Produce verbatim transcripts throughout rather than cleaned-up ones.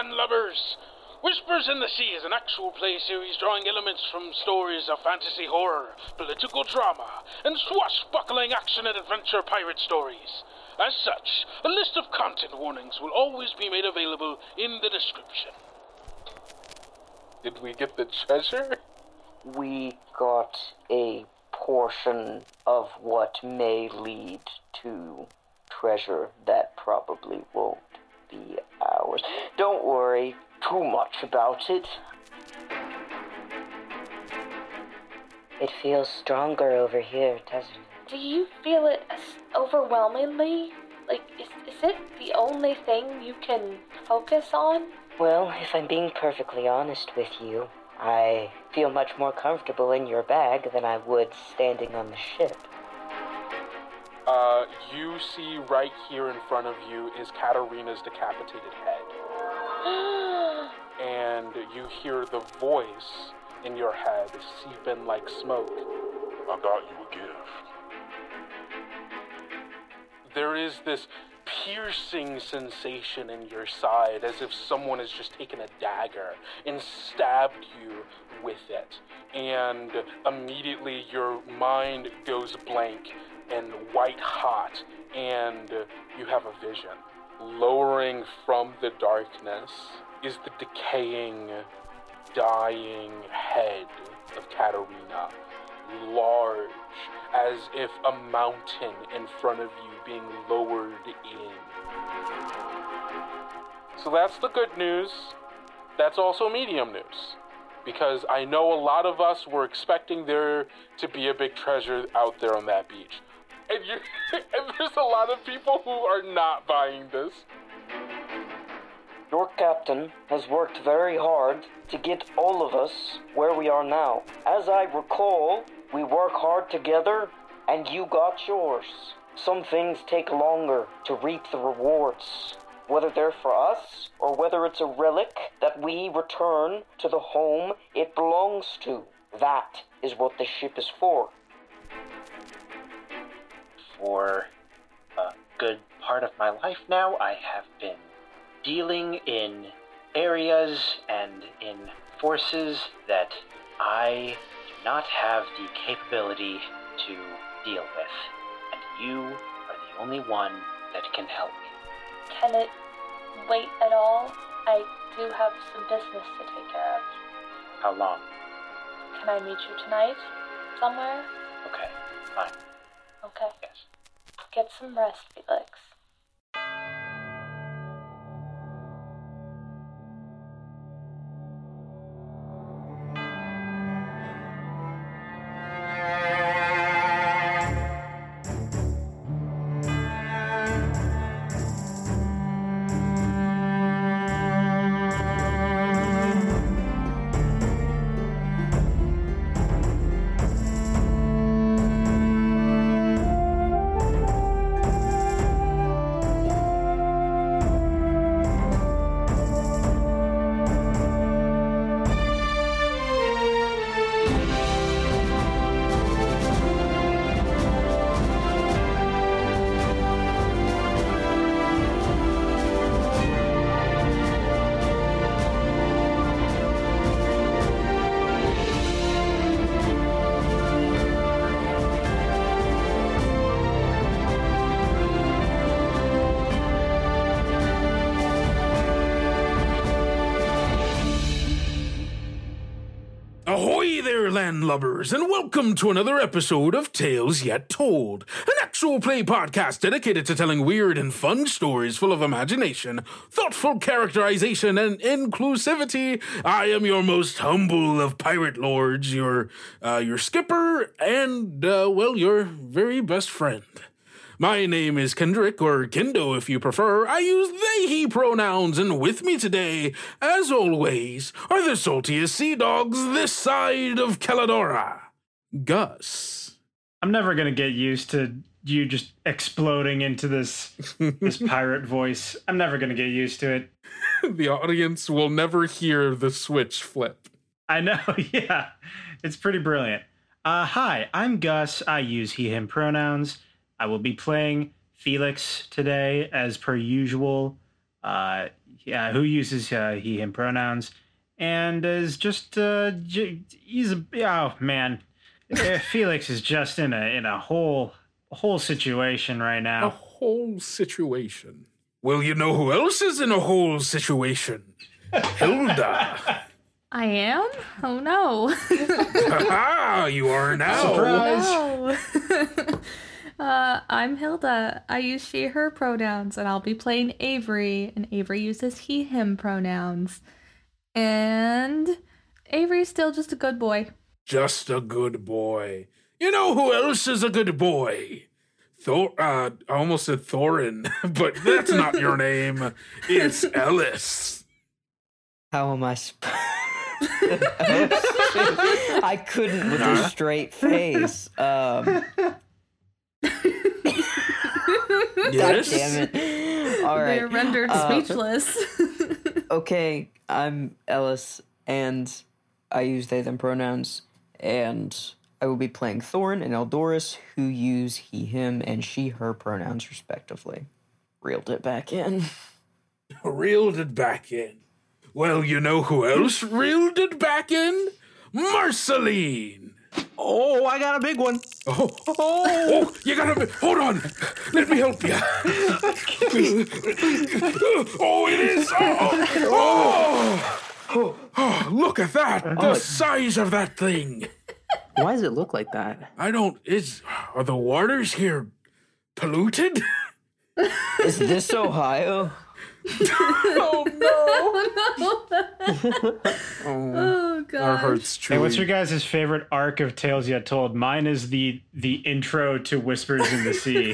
landlubbers! Whispers in the Sea is an actual play series drawing elements from stories of fantasy horror, political drama, and swashbuckling action and adventure pirate stories. As such, a list of content warnings will always be made available in the description. Did we get the treasure? We got a portion of what may lead to treasure that probably won't be ours. Don't worry too much about it. It feels stronger over here, doesn't it? Do you feel it as overwhelmingly? Like, is, is it the only thing you can focus on? Well, if I'm being perfectly honest with you, I feel much more comfortable in your bag than I would standing on the ship. Uh, you see right here in front of you is Katarina's decapitated head. And you hear the voice in your head seep in like smoke. I got you a gift. There is this piercing sensation in your side as if someone has just taken a dagger and stabbed you with it. And immediately your mind goes blank and white hot, and you have a vision. Lowering from the darkness is the decaying, dying head of Katarina, large, as if a mountain in front of you being lowered in. So that's the good news. That's also medium news, because I know a lot of us were expecting there to be a big treasure out there on that beach. And, you, and there's a lot of people who are not buying this. Your captain has worked very hard to get all of us where we are now. As I recall, we work hard together, and you got yours. Some things take longer to reap the rewards, whether they're for us or whether it's a relic that we return to the home it belongs to. That is what the ship is for. For a good part of my life now, I have been dealing in areas and in forces that I do not have the capability to deal with. And you are the only one that can help me. Can it wait at all? I do have some business to take care of. How long? Can I meet you tonight? Somewhere? Okay, fine. Okay. Yes. Get some rest, Felix. Ahoy there, landlubbers, and welcome to another episode of Tales Yet Told, an actual play podcast dedicated to telling weird and fun stories full of imagination, thoughtful characterization, and inclusivity. I am your most humble of pirate lords, your, uh, your skipper, and, uh, well, your very best friend. My name is Kendrick, or Kendo if you prefer. I use they, he pronouns, and with me today, as always, are the saltiest sea dogs this side of Caladora. Gus. I'm never going to get used to you just exploding into this this pirate voice. I'm never going to get used to it. The audience will never hear the switch flip. I know, yeah. It's pretty brilliant. Uh, hi, I'm Gus. I use he, him pronouns. I will be playing Felix today, as per usual. uh, yeah, who uses uh, he, him pronouns, and is just, uh, j- he's a, oh man, Felix is just in a, in a whole, whole situation right A now. whole situation. Well, you know who else is in a whole situation? Hilda. I am? Oh no. Ah, you are now. Surprise. No. uh, I'm Hilda. I use she, her pronouns, and I'll be playing Avery, and Avery uses he, him pronouns. And Avery's still just a good boy. Just a good boy. You know who else is a good boy? Thor. Uh, I almost said Thorin, but that's not your name. It's Ellis. How am I sp- I couldn't with a straight face. Um, Yes. God damn it. All right. They're rendered Uh, speechless. Okay, I'm Ellis, and I use they, them pronouns, and I will be playing Thorin and Eldoris, who use he, him, and she, her pronouns, respectively. Reeled it back in. Reeled it back in. Well, you know who else reeled it back in? Marceline. Oh, I got a big one. Oh, oh, oh, you gotta, hold on. Let me help you. Oh, it is. Oh, oh, oh, look at that. The size of that thing. Why does it look like that? I don't, is, are the waters here polluted? Is this Ohio? Oh, no. Oh god. Our hearts Hey, truly. what's your guys' favorite arc of Tales Yet Told? Mine is the the intro to Whispers in the Sea.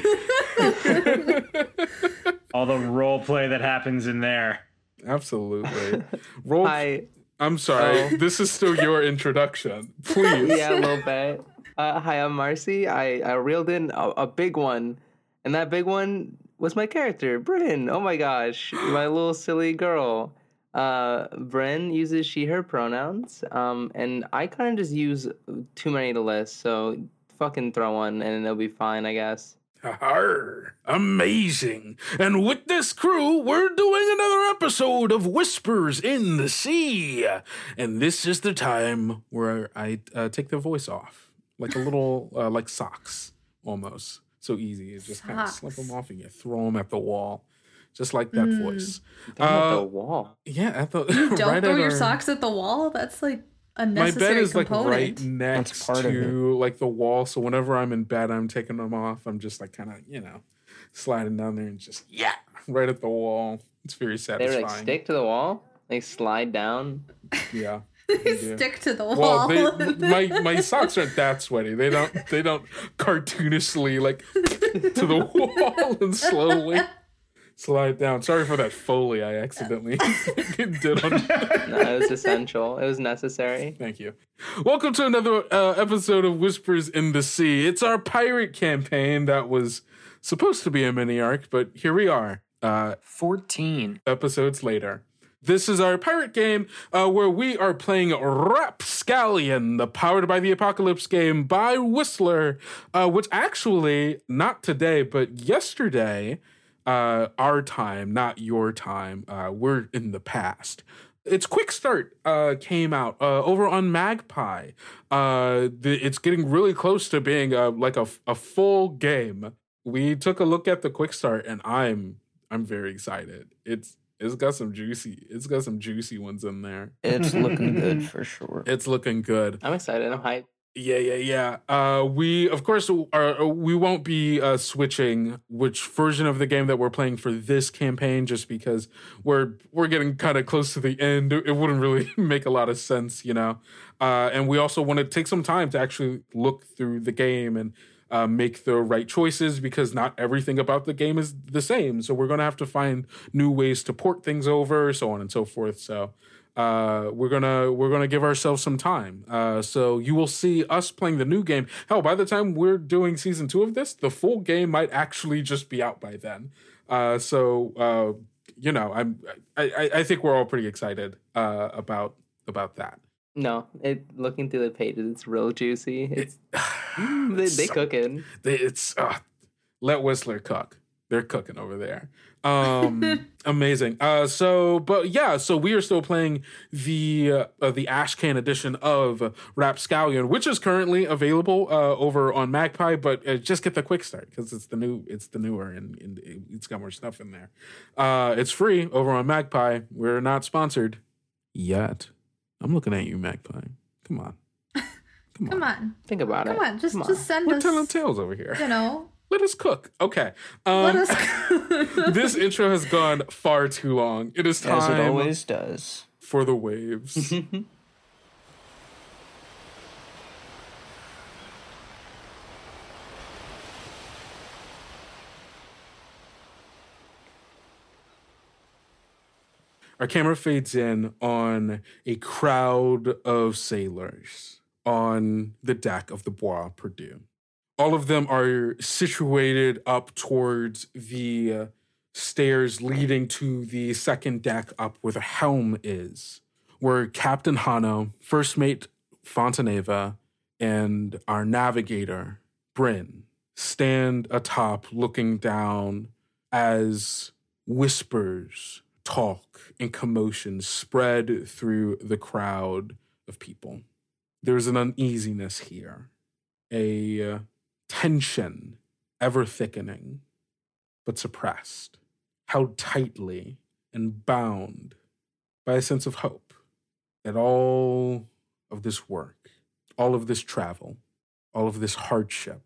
All the role play that happens in there. Absolutely. Roll. Hi. I'm sorry. Oh. This is still your introduction. Please. Yeah, a little bit. Uh, hi, I'm Marcy. I, I reeled in a, a big one, and that big one was my character, Bryn. Oh my gosh, my little silly girl. Uh, Bryn uses she, her pronouns, um, and I kind of just use too many to list, so fucking throw one and it'll be fine, I guess. Arr, amazing. And with this crew, we're doing another episode of Whispers in the Sea. And this is the time where I uh, take the voice off. Like a little, uh, like socks, almost. So easy. You just kind of slip them off and you throw them at the wall. Just like that Mm. voice. Don't at Uh, the wall. Yeah, at the Don't right throw at your our- socks at the wall. That's like a My necessary bed is component. like right next That's part of to like the wall, so whenever I'm in bed, I'm taking them off. I'm just like kind of, you know, sliding down there and just yeah, right at the wall. It's very They satisfying. like stick to the wall. They slide down. Yeah. They do. stick to the wall. Well, they, my my socks aren't that sweaty. They don't they don't cartoonishly like to the wall and slowly slide down. Sorry for that Foley I accidentally did on. No, it was essential. It was necessary. Thank you. Welcome to another uh, episode of Whispers in the Sea. It's our pirate campaign that was supposed to be a mini arc, but here we are, uh, fourteen episodes later. This is our pirate game uh, where we are playing Rapscallion, the Powered by the Apocalypse game by Whistler, uh, which actually, not today, but yesterday, uh, our time, not your time, uh, we're in the past. Its quick start uh, came out uh, over on Magpie. Uh, the, it's getting really close to being a, like a, a full game. We took a look at the quick start, and I'm I'm very excited. It's it's got some juicy it's got some juicy ones in there. It's looking good for sure. It's looking good. I'm excited. I'm hyped. Yeah, yeah, yeah. Uh, we, of course, are, we won't be uh, switching which version of the game that we're playing for this campaign, just because we're we're getting kind of close to the end. It wouldn't really make a lot of sense, you know. Uh, and we also want to take some time to actually look through the game and uh, make the right choices, because not everything about the game is the same. So we're going to have to find new ways to port things over, so on and so forth. So. Uh, we're gonna we're gonna give ourselves some time. Uh, so you will see us playing the new game. Hell, by the time we're doing season two of this, the full game might actually just be out by then. Uh, so uh, you know, I'm I, I think we're all pretty excited uh, about about that. No, it looking through the pages, it's real juicy. It's they, they so- cook it. They, it's uh, let Whistler cook. They're cooking over there. Um, amazing. Uh, so, but yeah, so we are still playing the uh, uh, the Ashcan edition of Rapscallion, which is currently available uh, over on Magpie. But uh, just get the quick start because it's the new, it's the newer, and, and it's got more stuff in there. Uh, it's free over on Magpie. We're not sponsored yet. I'm looking at you, Magpie. Come on. Come on. Come on. Think about Come it. on. Just Come on. just send We're us. telling tales over here. You know. Let us cook. Okay. Um, Let us. this intro has gone far too long. It is time As it always does. for the waves. Our camera fades in on a crowd of sailors on the deck of the Bois Perdu. All of them are situated up towards the uh, stairs leading to the second deck up where the helm is, where Captain Hano, First Mate Fontaneva, and our navigator, Bryn, stand atop looking down as whispers, talk, and commotion spread through the crowd of people. There's an uneasiness here, a uh, tension ever thickening, but suppressed, held tightly and bound by a sense of hope that all of this work, all of this travel, all of this hardship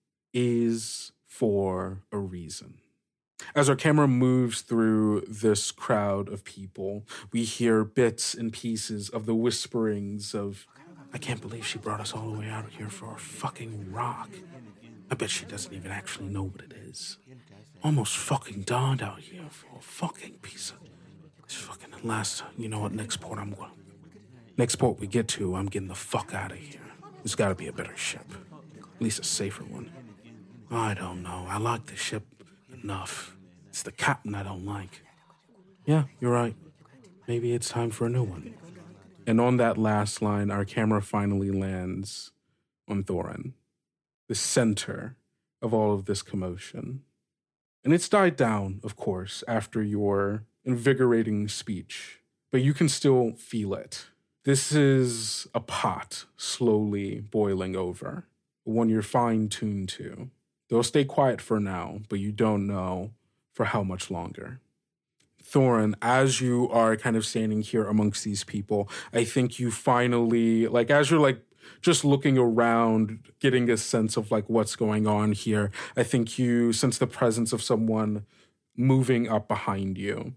is for a reason. As our camera moves through this crowd of people, we hear bits and pieces of the whisperings of, I can't believe she brought us all the way out here for a fucking rock. I bet she doesn't even actually know what it is. Almost fucking died out here for a fucking piece of this fucking last, you know what, next port I'm going. Next port we get to, I'm getting the fuck out of here. There's gotta be a better ship. At least a safer one. I don't know. I like the ship enough. It's the captain I don't like. Yeah, you're right. Maybe it's time for a new one. And on that last line, our camera finally lands on Thorin, the center of all of this commotion. And it's died down, of course, after your invigorating speech, but you can still feel it. This is a pot slowly boiling over, one you're fine-tuned to. They'll stay quiet for now, but you don't know for how much longer. Thorin, as you are kind of standing here amongst these people, I think you finally, like, as you're like just looking around, getting a sense of like what's going on here, I think you sense the presence of someone moving up behind you.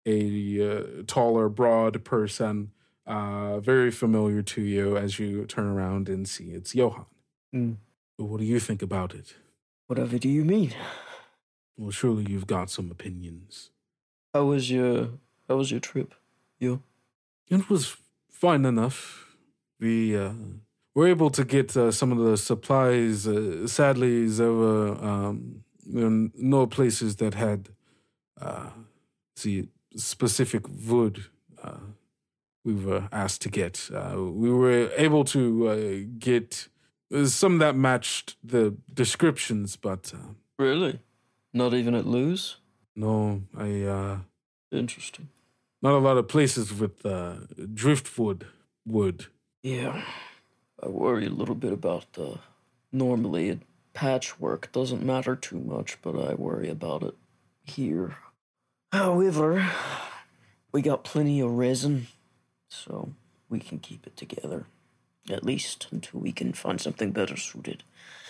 A uh, taller, broad person, uh, very familiar to you as you turn around and see it's Johan. Mm. What do you think about it? Whatever do you mean? Well, surely you've got some opinions. How was your How was your trip? You? It was fine enough. We uh, were able to get uh, some of the supplies. Uh, sadly, there were um, you know, no places that had uh, the specific wood uh, we were asked to get. Uh, we were able to uh, get some that matched the descriptions, but uh, Really? Not even at Lewis? no, I. Uh, Interesting. not a lot of places with uh, driftwood wood. Yeah. I worry a little bit about the... Normally, it, patchwork doesn't matter too much, but I worry about it here. However, we got plenty of resin, so we can keep it together. At least until we can find something better suited.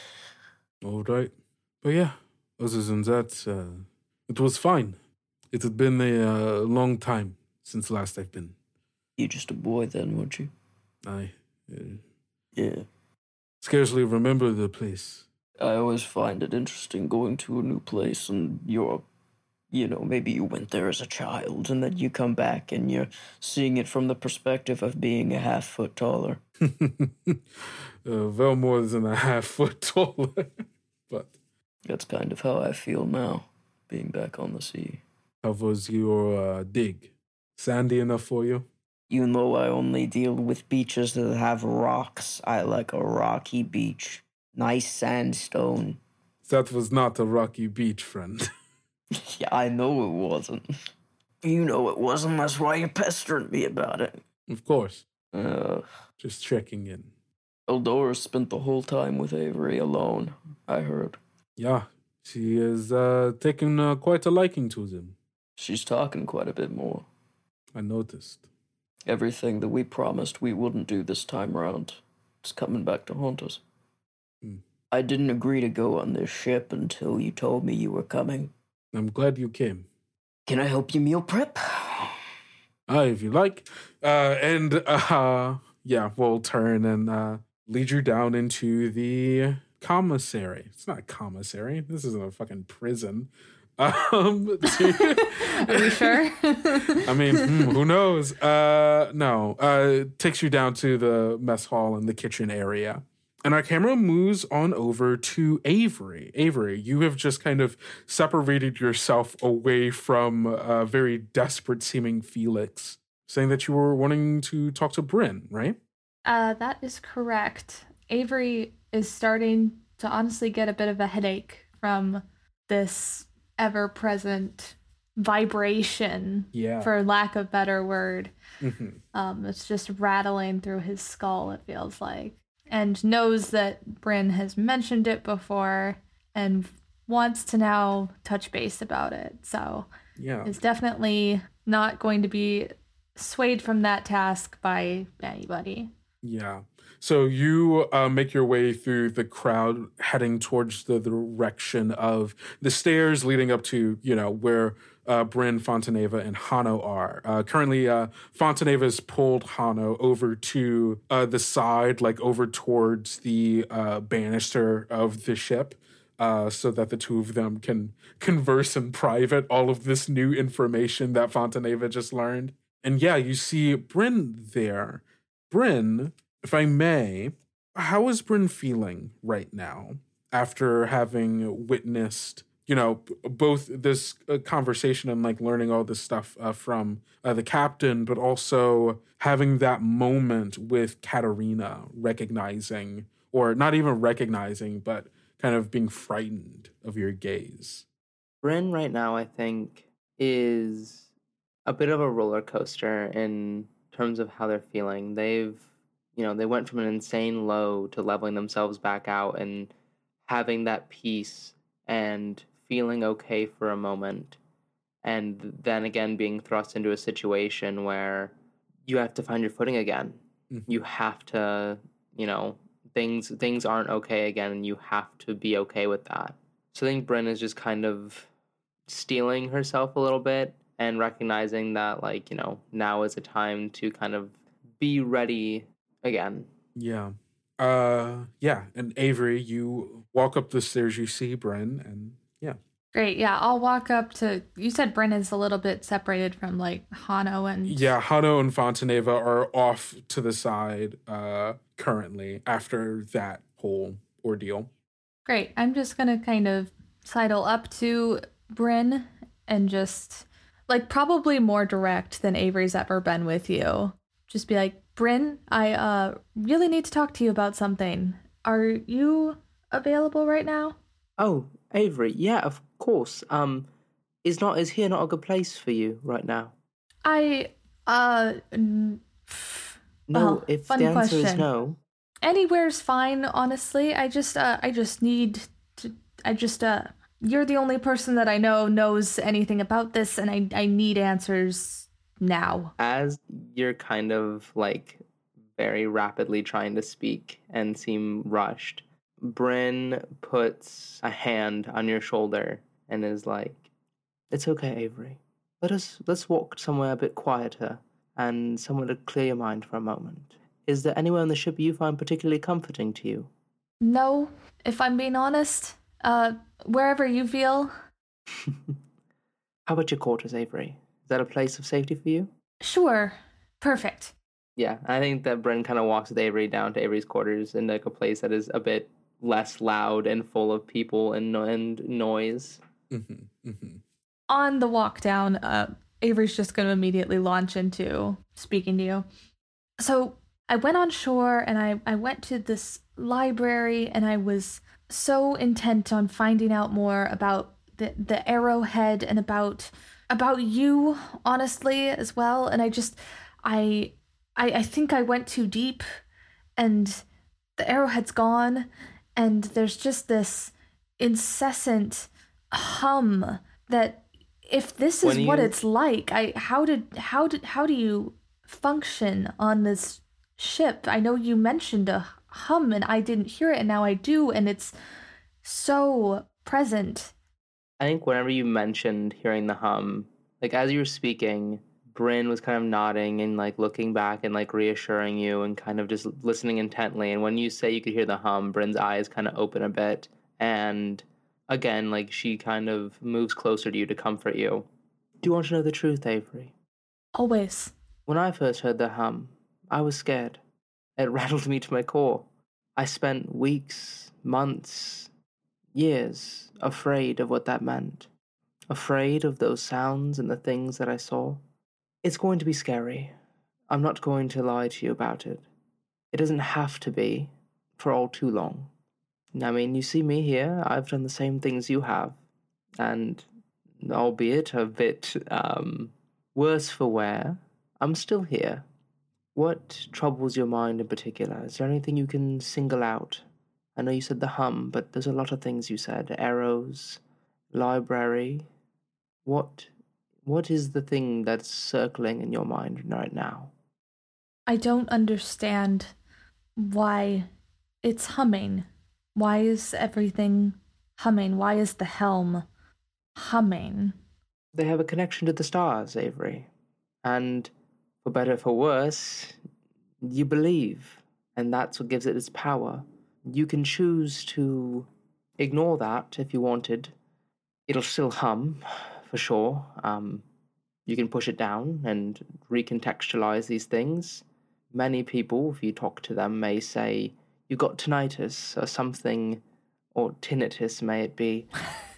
All right. But yeah, other than that, uh, it was fine. It had been a uh, long time since last I've been. You just a boy then, weren't you? I uh, Yeah. scarcely remember the place. I always find it interesting going to a new place and you're, you know, maybe you went there as a child and then you come back and you're seeing it from the perspective of being a half foot taller. uh, well more than a half foot taller. But That's kind of how I feel now, being back on the sea. how was your uh, dig? Sandy enough for you? You know I only deal with beaches that have rocks. I like a rocky beach. Nice sandstone. That was not a rocky beach, friend. Yeah, I know it wasn't. You know it wasn't, that's why you're pestering me about it. Of course. Uh, Just checking in. Eldora spent the whole time with Avery alone, I heard. Yeah, she is uh, taking uh, quite a liking to him. She's talking quite a bit more. I noticed. Everything that we promised we wouldn't do this time around is coming back to haunt us. Hmm. I didn't agree to go on this ship until you told me you were coming. I'm glad you came. Can I help you meal prep? Uh, if you like. Uh, and, uh, yeah, we'll turn and uh, lead you down into the commissary. It's not a commissary. This isn't a fucking prison. Um, to, Are you sure? I mean, hmm, who knows? Uh, no, uh, it takes you down to the mess hall and the kitchen area. And our camera moves on over to Avery. Avery, you have just kind of separated yourself away from a very desperate seeming Felix, saying that you were wanting to talk to Bryn, right? Uh, that is correct. Avery is starting to honestly get a bit of a headache from this ever-present vibration, Yeah. for lack of a better word. Mm-hmm. Um, it's just rattling through his skull, it feels like. And knows that Bryn has mentioned it before and wants to now touch base about it. So Yeah. is definitely not going to be swayed from that task by anybody. Yeah. So you uh, make your way through the crowd, heading towards the direction of the stairs leading up to, you know, where uh, Bryn, Fontaneva, and Hano are. Uh, currently, uh, Fontaneva's pulled Hano over to uh, the side, like over towards the uh, banister of the ship, uh, so that the two of them can converse in private, all of this new information that Fontaneva just learned. And yeah, you see Bryn there. Bryn, if I may, how is Bryn feeling right now after having witnessed, you know, b- both this uh, conversation and like learning all this stuff uh, from uh, the captain, but also having that moment with Katerina recognizing, or not even recognizing, but kind of being frightened of your gaze? Bryn right now, I think, is a bit of a roller coaster in terms of how they're feeling. They've, you know, they went from an insane low to leveling themselves back out and having that peace and feeling okay for a moment. And then again, being thrust into a situation where you have to find your footing again. Mhm. You have to, you know, things things aren't okay again, and you have to be okay with that. So I think Bryn is just kind of steeling herself a little bit and recognizing that, like, you know, now is a time to kind of be ready again. Yeah. Uh, yeah. And Avery, you walk up the stairs, you see Bryn, and yeah. Great, yeah, I'll walk up to, you said Bryn is a little bit separated from, like, Hano and... Yeah, Hano and Fontaneva are off to the side uh, currently after that whole ordeal. Great, I'm just gonna kind of sidle up to Bryn and just, like, probably more direct than Avery's ever been with you. Just be like, Bryn, I uh really need to talk to you about something. Are you available right now? Oh, Avery, yeah, of course. Um, is not is here not a good place for you right now? I uh n- No, well, if funny the answer is question. no. Anywhere's fine, honestly. I just uh I just need to I just uh you're the only person that I know knows anything about this, and I I need answers now. As you're kind of like very rapidly trying to speak and seem rushed, Bryn puts a hand on your shoulder and is like, "It's okay, Avery. Let us let's walk somewhere a bit quieter and somewhere to clear your mind for a moment. Is there anywhere on the ship you find particularly comforting to you?" No, if I'm being honest. Uh wherever you feel. How about your quarters, Avery? Is that a place of safety for you? Sure. Perfect. Yeah, I think that Bryn kind of walks with Avery down to Avery's quarters in like a place that is a bit less loud and full of people and no- and noise. Mm-hmm, mm-hmm. On the walk down, uh, Avery's just going to immediately launch into speaking to you. So I went on shore and I, I went to this library and I was so intent on finding out more about the the arrowhead and about about you, honestly, as well. And I just I I I think I went too deep, and the arrowhead's gone, and there's just this incessant hum that if this is When what you- it's like, I how did how did how do you function on this ship? I know you mentioned a hum and I didn't hear it, and now I do, and it's so present. I think whenever you mentioned hearing the hum, like as you were speaking, Bryn was kind of nodding and like looking back and like reassuring you and kind of just listening intently. And when you say you could hear the hum, Bryn's eyes kind of open a bit. And again, like she kind of moves closer to you to comfort you. Do you want to know the truth, Avery? Always. When I first heard the hum, I was scared. It rattled me to my core. I spent weeks, months, years afraid of what that meant. Afraid of those sounds and the things that I saw. It's going to be scary. I'm not going to lie to you about it. It doesn't have to be for all too long. I mean, you see me here, I've done the same things you have. And albeit a bit um, worse for wear, I'm still here. What troubles your mind in particular? Is there anything you can single out? I know you said the hum, but there's a lot of things you said. Arrows, library. What, what is the thing that's circling in your mind right now? I don't understand why it's humming. Why is everything humming? Why is the helm humming? They have a connection to the stars, Avery. And for better or for worse, you believe, and that's what gives it its power. You can choose to ignore that if you wanted. It'll still hum, for sure. Um, you can push it down and recontextualize these things. Many people, if you talk to them, may say, you got tinnitus or something, or tinnitus may it be.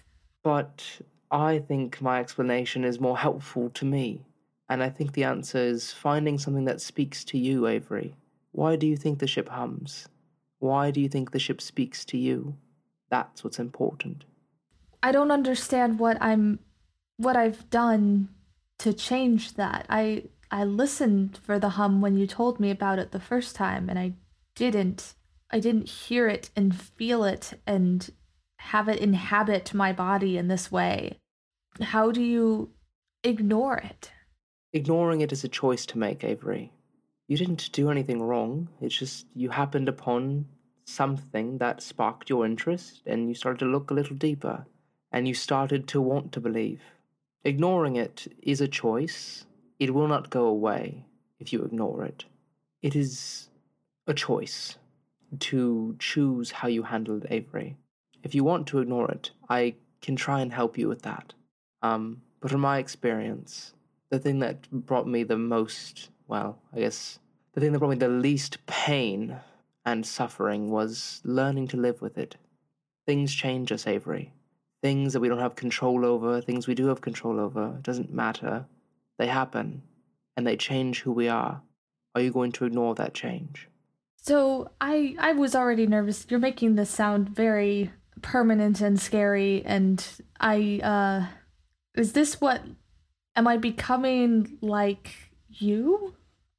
But I think my explanation is more helpful to me. And I think the answer is finding something that speaks to you, Avery. Why do you think the ship hums? Why do you think the ship speaks to you? That's what's important. I don't understand what I'm what I've done to change that. I I listened for the hum when you told me about it the first time, and I didn't I didn't hear it and feel it and have it inhabit my body in this way. How do you ignore it? Ignoring it is a choice to make, Avery. You didn't do anything wrong. It's just you happened upon something that sparked your interest, and you started to look a little deeper, and you started to want to believe. Ignoring it is a choice. It will not go away if you ignore it. It is a choice to choose how you handle it, Avery. If you want to ignore it, I can try and help you with that. Um, but from my experience, the thing that brought me the most, well, I guess, the thing that brought me the least pain and suffering was learning to live with it. Things change us, Avery. Things that we don't have control over, things we do have control over, it doesn't matter. They happen, and they change who we are. Are you going to ignore that change? So I I was already nervous. You're making this sound very permanent and scary, and I uh is this what am I becoming like you?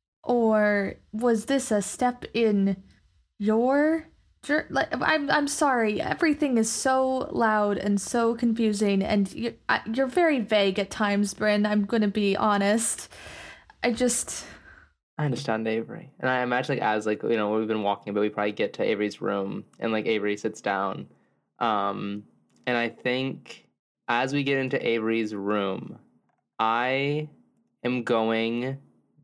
Or was this a step in your jour- like I'm I'm sorry. Everything is so loud and so confusing, and you're, you're very vague at times, Bryn. I'm going to be honest. I just I understand Avery. And I imagine, like, as, like, you know, we've been walking, but we probably get to Avery's room, and, like, Avery sits down. Um, and I think as we get into Avery's room, I am going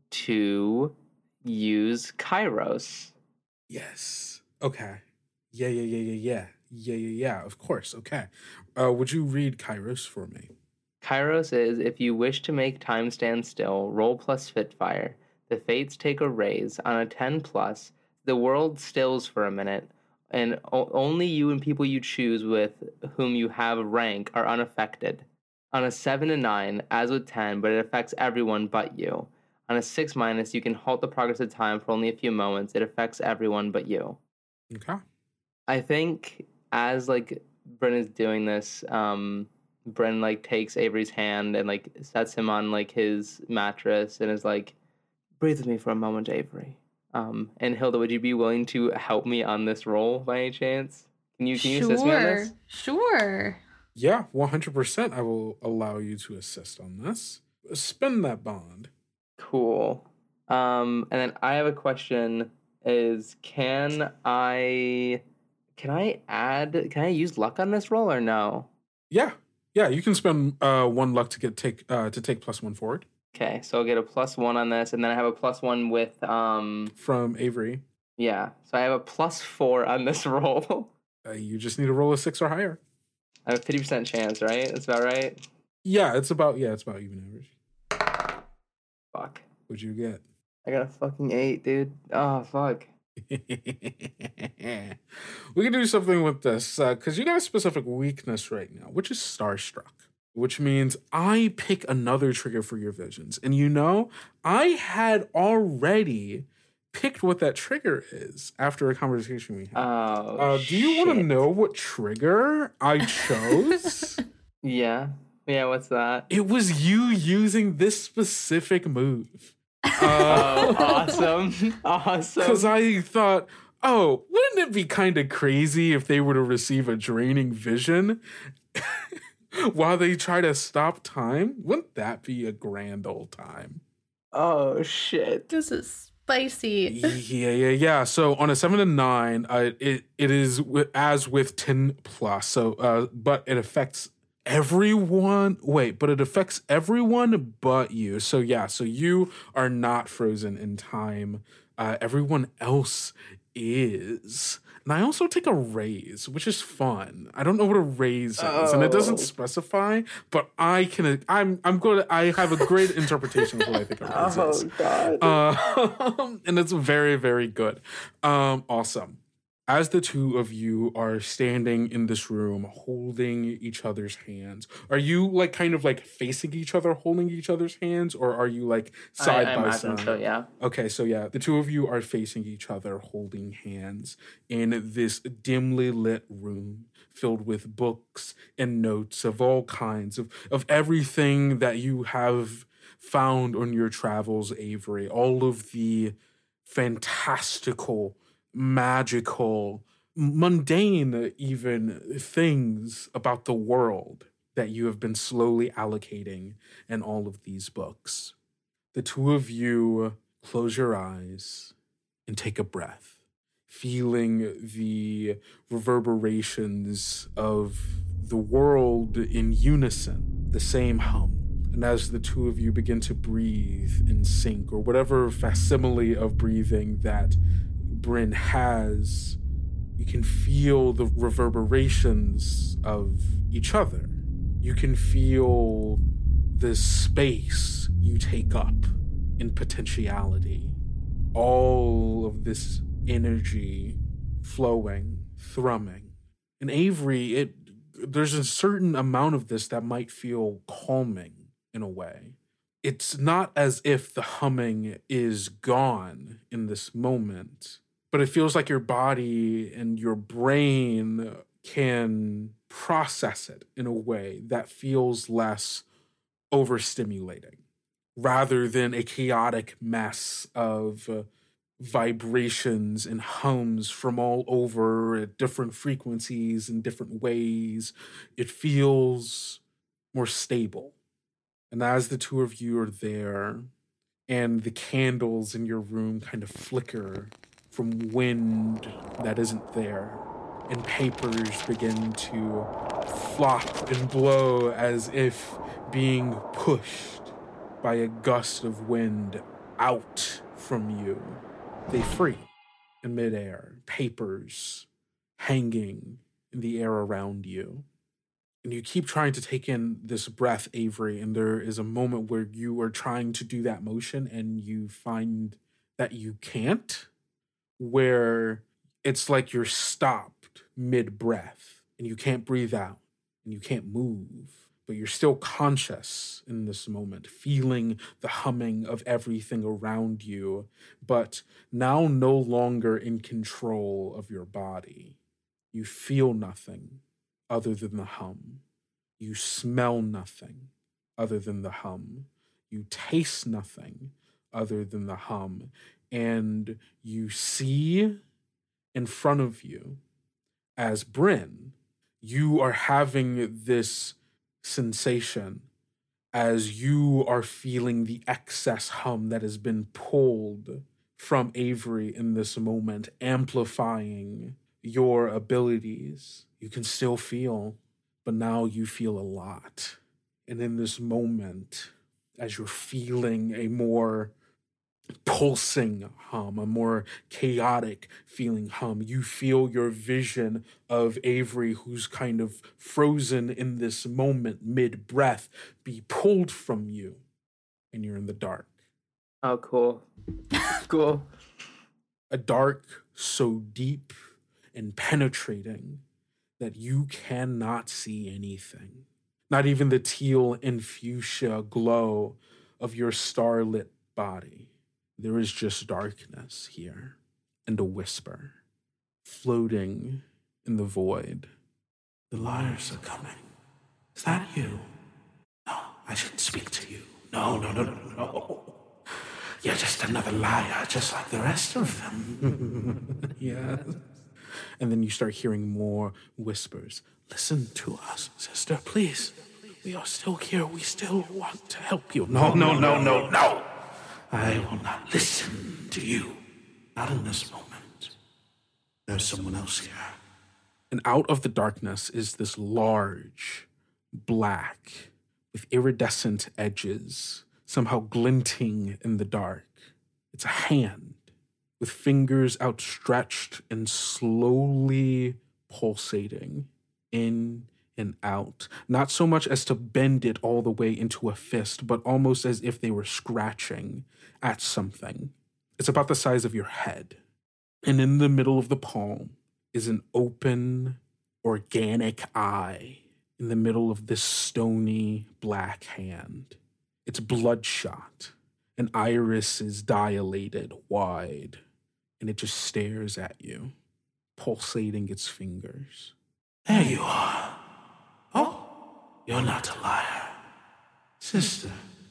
to use Kairos. Yes. Okay. Yeah, yeah, yeah, yeah, yeah. Yeah, yeah, yeah. Of course. Okay. Uh, would you read Kairos for me? Kairos is, if you wish to make time stand still, roll plus Fitfire. The fates take a raise. On a ten plus, the world stills for a minute, and o- only you and people you choose with whom you have rank are unaffected. On a seven and nine, as with ten, but it affects everyone but you. On a six minus, you can halt the progress of time for only a few moments. It affects everyone but you. Okay. I think as, like, Bryn is doing this, um, Bryn like takes Avery's hand and like sets him on like his mattress and is like, breathe with me for a moment, Avery. Um, and Hilda, would you be willing to help me on this roll by any chance? Can you can you sure, assist me on this? Sure. Yeah, one hundred percent I will allow you to assist on this. Spend that bond. Cool. Um, and then I have a question is can I can I add can I use luck on this roll or no? Yeah. Yeah, you can spend uh, one luck to get take uh, to take plus one forward. Okay, so I'll get a plus one on this, and then I have a plus one with um from Avery. Yeah, so I have a plus four on this roll. Uh, you just need to roll a six or higher. I have a fifty percent chance, right? That's about right. Yeah, it's about yeah, it's about even average. Fuck. What'd you get? I got a fucking eight, dude. Oh fuck. We can do something with this because uh, you got a specific weakness right now, which is Starstruck, which means I pick another trigger for your visions. And you know, I had already picked what that trigger is after a conversation we had. Oh, uh, do you want to know what trigger I chose? Yeah. Yeah, what's that? It was you using this specific move. Uh, oh, awesome. Awesome. Because I thought, oh, wouldn't it be kind of crazy if they were to receive a draining vision while they try to stop time? Wouldn't that be a grand old time? Oh, shit. This is spicy. Yeah, yeah, yeah. So on a seven to nine, uh, it it is w- as with ten plus. So, uh, but it affects everyone. Wait, but it affects everyone but you. So yeah, so you are not frozen in time. Uh, everyone else is. And I also take a raise, which is fun. I don't know what a raise oh. is, and it doesn't specify, but I can. I'm. I'm going to. I have a great interpretation of what I think a raise oh, is. God. Uh, and it's very, very good. Um, awesome. As the two of you are standing in this room holding each other's hands, are you like kind of like facing each other, holding each other's hands, or are you like side I, I by imagine side? So, yeah. Okay, so yeah, the two of you are facing each other, holding hands in this dimly lit room filled with books and notes of all kinds of, of everything that you have found on your travels, Avery. All of the fantastical, magical, mundane even things about the world that you have been slowly allocating in all of these books. The two of you close your eyes and take a breath, feeling the reverberations of the world in unison, the same hum. And as the two of you begin to breathe in sync, or whatever facsimile of breathing that Bryn has, you can feel the reverberations of each other. You can feel the space you take up in potentiality. All of this energy flowing, thrumming. And Avery, it there's a certain amount of this that might feel calming in a way. It's not as if the humming is gone in this moment, but it feels like your body and your brain can process it in a way that feels less overstimulating, rather than a chaotic mess of uh, vibrations and hums from all over at different frequencies and different ways. It feels more stable. And as the two of you are there, and the candles in your room kind of flicker from wind that isn't there, and papers begin to flop and blow as if being pushed by a gust of wind out from you, they free in midair, papers hanging in the air around you. And you keep trying to take in this breath, Avery, and there is a moment where you are trying to do that motion and you find that you can't, where it's like you're stopped mid-breath and you can't breathe out and you can't move, but you're still conscious in this moment, feeling the humming of everything around you, but now no longer in control of your body. You feel nothing other than the hum. You smell nothing other than the hum. You taste nothing other than the hum. And you see in front of you, as Bryn, you are having this sensation as you are feeling the excess hum that has been pulled from Avery in this moment, amplifying your abilities. You can still feel, but now you feel a lot. And in this moment, as you're feeling a more pulsing hum, a more chaotic feeling hum, you feel your vision of Avery, who's kind of frozen in this moment mid-breath, be pulled from you, and you're in the dark. Oh, cool. Cool. A dark so deep and penetrating that you cannot see anything. Not even the teal and fuchsia glow of your starlit body. There is just darkness here, and a whisper floating in the void. The liars are coming. Is that you? No, I should speak to you. No, no, no, no, no. You're just another liar, just like the rest of them. Yes. And then you start hearing more whispers. Listen to us, sister, please. We are still here. We still want to help you. No, no, no, no, no. I will not listen to you. Not in this moment. There's someone else here. And out of the darkness is this large, black, with iridescent edges, somehow glinting in the dark. It's a hand with fingers outstretched and slowly pulsating in and out, not so much as to bend it all the way into a fist, but almost as if they were scratching at something. It's about the size of your head. And in the middle of the palm is an open, organic eye in the middle of this stony black hand. It's bloodshot. An iris is dilated wide, and it just stares at you, pulsating its fingers. There you are. Oh, you're not a liar. Sister,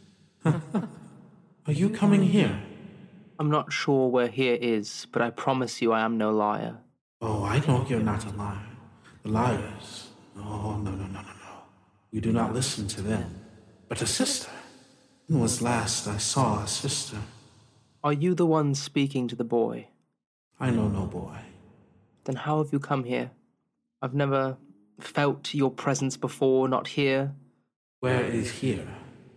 are you coming here? I'm not sure where here is, but I promise you I am no liar. Oh, I know you're not a liar. The liars. Oh, no, no, no, no, no. We do not listen to them. But a sister. When was last I saw a sister? Are you the one speaking to the boy? I know no boy. Then how have you come here? I've never felt your presence before, not here. Where is here?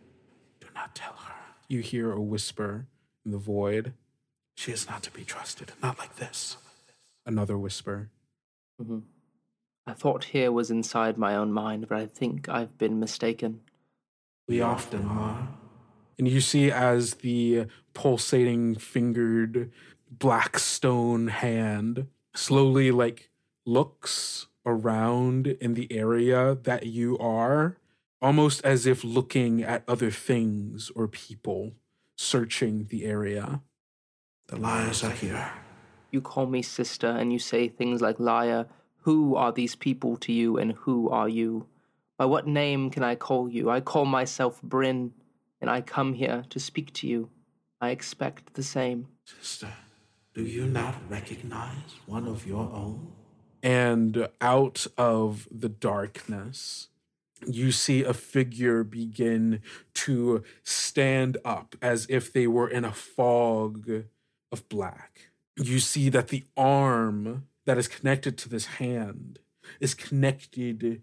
Do not tell her. You hear a whisper in the void. She is not to be trusted, not like this. Another whisper. Mm-hmm. I thought here was inside my own mind, but I think I've been mistaken. We often are. And you see as the pulsating fingered black stone hand slowly like looks around in the area that you are, almost as if looking at other things or people, searching the area. The liars are here. You call me sister and you say things like liar. Who are these people to you and who are you? By what name can I call you? I call myself Bryn, and I come here to speak to you. I expect the same. Sister, do you not recognize one of your own? And out of the darkness, you see a figure begin to stand up as if they were in a fog of black. You see that the arm that is connected to this hand is connected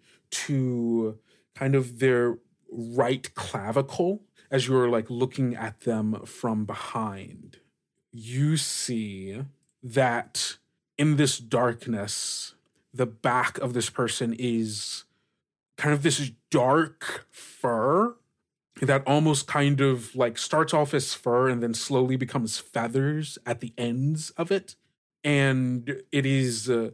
to kind of their right clavicle as you're like looking at them from behind. You see that in this darkness, the back of this person is kind of this dark fur that almost kind of like starts off as fur and then slowly becomes feathers at the ends of it. And it is uh,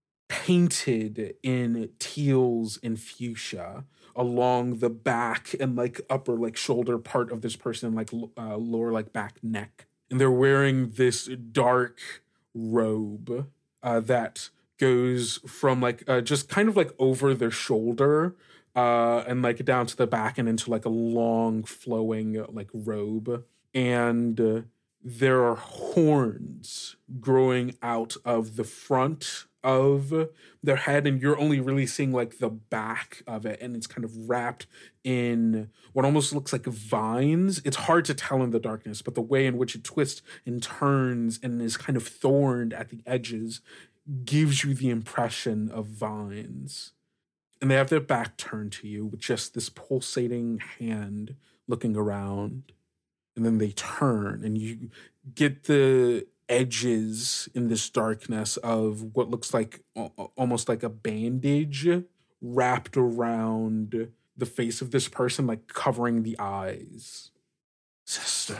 painted in teals and fuchsia along the back and like upper like shoulder part of this person, like uh, lower like back neck. And they're wearing this dark robe uh, that goes from like uh, just kind of like over their shoulder uh, and like down to the back and into like a long flowing like robe. And uh, there are horns growing out of the front of their head, and you're only really seeing like the back of it, and it's kind of wrapped in what almost looks like vines. It's hard to tell in the darkness, but the way in which it twists and turns and is kind of thorned at the edges gives you the impression of vines. And they have their back turned to you with just this pulsating hand looking around. And then they turn, and you get the edges in this darkness of what looks like almost like a bandage wrapped around the face of this person, like covering the eyes. Sister,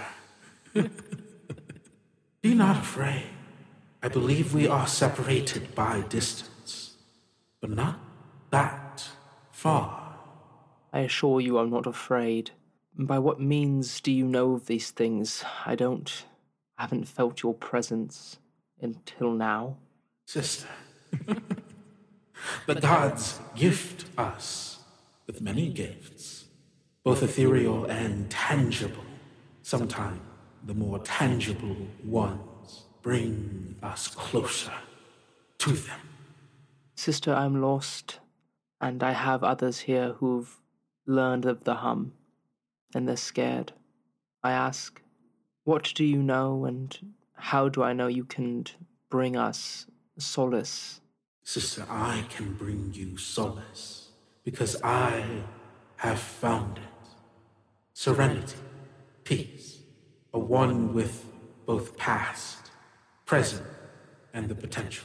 be not afraid. I believe we are separated by distance, but not that far. I assure you I'm not afraid. By what means do you know of these things? I don't... I haven't felt your presence until now. Sister, the gods gift us with many gifts, both ethereal and tangible. Sometimes the more tangible ones bring us closer to them. Sister, I'm lost, and I have others here who've learned of the hum, and they're scared. I ask, what do you know, and how do I know you can bring us solace? Sister, I can bring you solace, because I have found it. Serenity, peace, a one with both past, present, and the potential.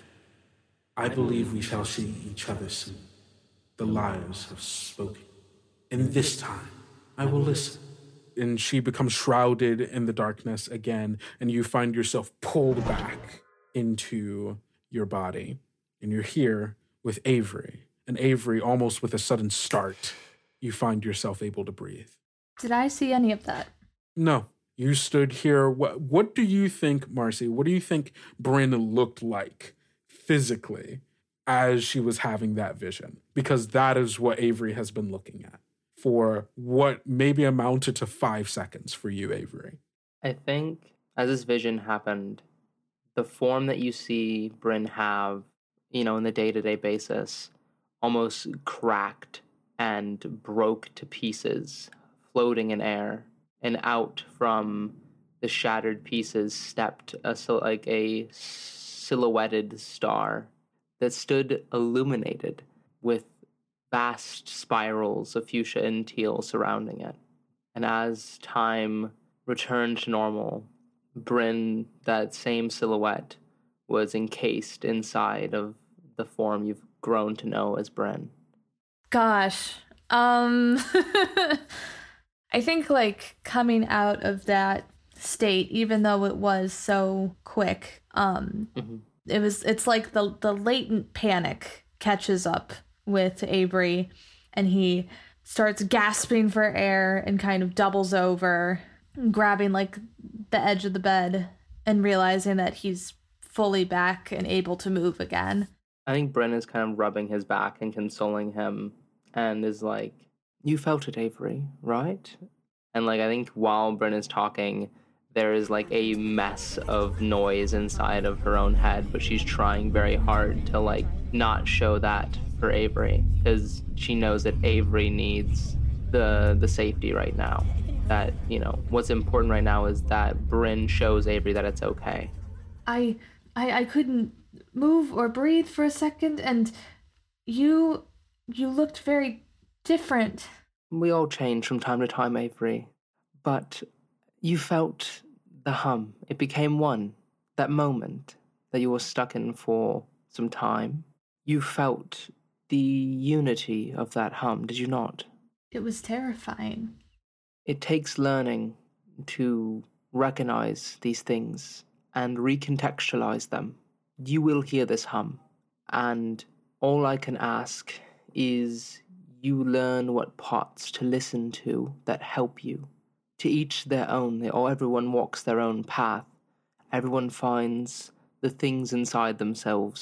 I believe we shall see each other soon. The liars have spoken. In this time, I will listen. And she becomes shrouded in the darkness again, and you find yourself pulled back into your body. And you're here with Avery. And Avery, almost with a sudden start, you find yourself able to breathe. Did I see any of that? No. You stood here. What, what do you think, Marcy, what do you think Bryn looked like physically as she was having that vision? Because that is what Avery has been looking at for what maybe amounted to five seconds for you, Avery. I think as this vision happened, the form that you see Bryn have, you know, in the day-to-day basis, almost cracked and broke to pieces, floating in air, and out from the shattered pieces stepped a, like a silhouetted star that stood illuminated with vast spirals of fuchsia and teal surrounding it. And as time returned to normal, Bryn, that same silhouette, was encased inside of the form you've grown to know as Bryn. Gosh. Um, I think, like, coming out of that state, even though it was so quick, um, mm-hmm. it was, it's like the, the latent panic catches up with Avery, and he starts gasping for air and kind of doubles over, grabbing like the edge of the bed and realizing that he's fully back and able to move again. I think Bryn is kind of rubbing his back and consoling him and is like, you felt it, Avery, right? And like, I think while Bryn is talking, there is like a mess of noise inside of her own head, but she's trying very hard to like not show that for Avery, because she knows that Avery needs the the safety right now. That, you know, what's important right now is that Bryn shows Avery that it's okay. I I I couldn't move or breathe for a second, and you you looked very different. We all change from time to time, Avery, but you felt the hum. It became one. That moment that you were stuck in for some time. You felt the unity of that hum, did you not? It was terrifying. It takes learning to recognize these things and recontextualize them. You will hear this hum, and all I can ask is you learn what parts to listen to that help you. To each their own, or everyone walks their own path. Everyone finds the things inside themselves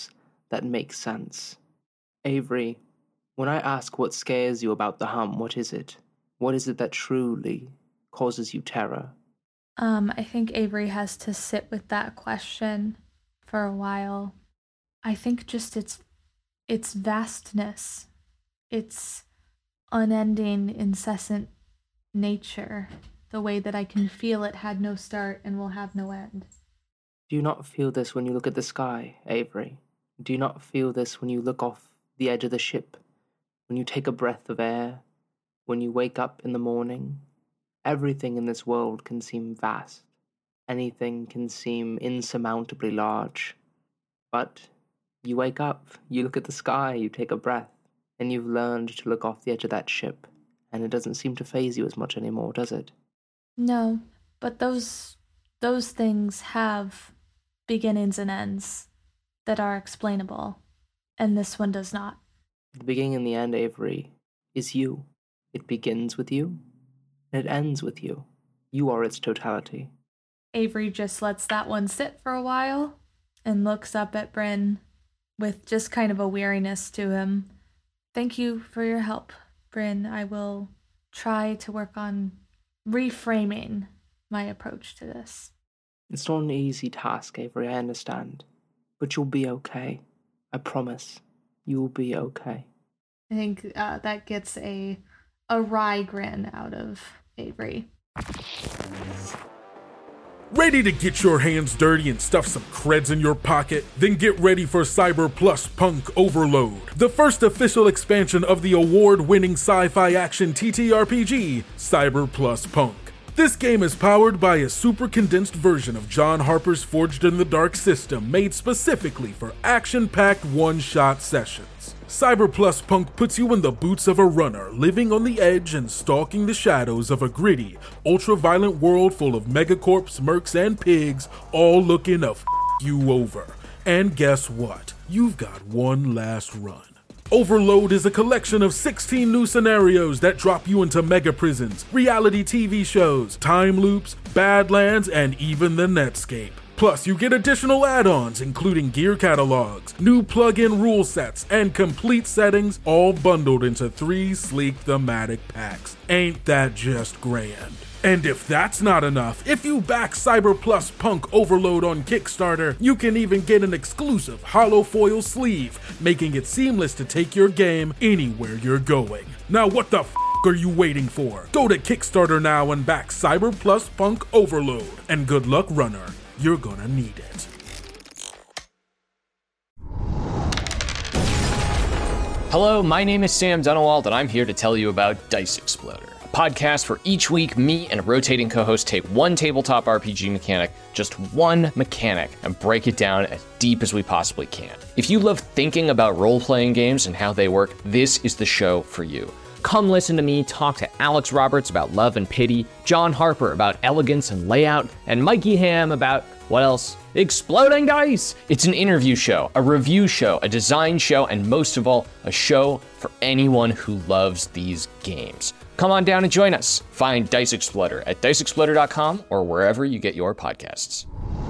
that makes sense. Avery, when I ask what scares you about the hum, what is it? What is it that truly causes you terror? Um, I think Avery has to sit with that question for a while. I think just its its vastness, its unending, incessant nature, the way that I can feel it had no start and will have no end. Do you not feel this when you look at the sky, Avery? Do you not feel this when you look off the edge of the ship? When you take a breath of air? When you wake up in the morning? Everything in this world can seem vast. Anything can seem insurmountably large. But you wake up, you look at the sky, you take a breath, and you've learned to look off the edge of that ship, and it doesn't seem to faze you as much anymore, does it? No, but those those things have beginnings and ends that are explainable, and this one does not. The beginning and the end, Avery, is you. It begins with you, and it ends with you. You are its totality. Avery just lets that one sit for a while and looks up at Bryn with just kind of a weariness to him. Thank you for your help, Bryn. I will try to work on reframing my approach to this. It's not an easy task, Avery, I understand. But you'll be okay. I promise. You'll be okay. I think uh, that gets a a wry grin out of Avery. Ready to get your hands dirty and stuff some creds in your pocket? Then get ready for Cyber Plus Punk Overload, the first official expansion of the award-winning sci-fi action T T R P G, Cyber Plus Punk. This game is powered by a super condensed version of John Harper's Forged in the Dark system made specifically for action-packed one-shot sessions. Cyber Plus Punk puts you in the boots of a runner, living on the edge and stalking the shadows of a gritty, ultra-violent world full of megacorps, mercs, and pigs, all looking to f*** you over. And guess what? You've got one last run. Overload is a collection of sixteen new scenarios that drop you into mega prisons, reality T V shows, time loops, Badlands, and even the Netscape. Plus, you get additional add-ons, including gear catalogs, new plug-in rule sets, and complete settings, all bundled into three sleek thematic packs. Ain't that just grand? And if that's not enough, if you back Cyber Plus Punk Overload on Kickstarter, you can even get an exclusive hollow foil sleeve, making it seamless to take your game anywhere you're going. Now what the f*** are you waiting for? Go to Kickstarter now and back Cyber Plus Punk Overload. And good luck, runner. You're gonna need it. Hello, my name is Sam Dunawald, and I'm here to tell you about Dice Exploder, a podcast where each week me and a rotating co-host take one tabletop R P G mechanic, just one mechanic, and break it down as deep as we possibly can. If you love thinking about role-playing games and how they work, this is the show for you. Come listen to me talk to Alex Roberts about Love and Pity, John Harper about elegance and layout, and Mikey Ham about, what else? Exploding Dice! It's an interview show, a review show, a design show, and most of all, a show for anyone who loves these games. Come on down and join us. Find Dice Exploder at dice exploder dot com or wherever you get your podcasts.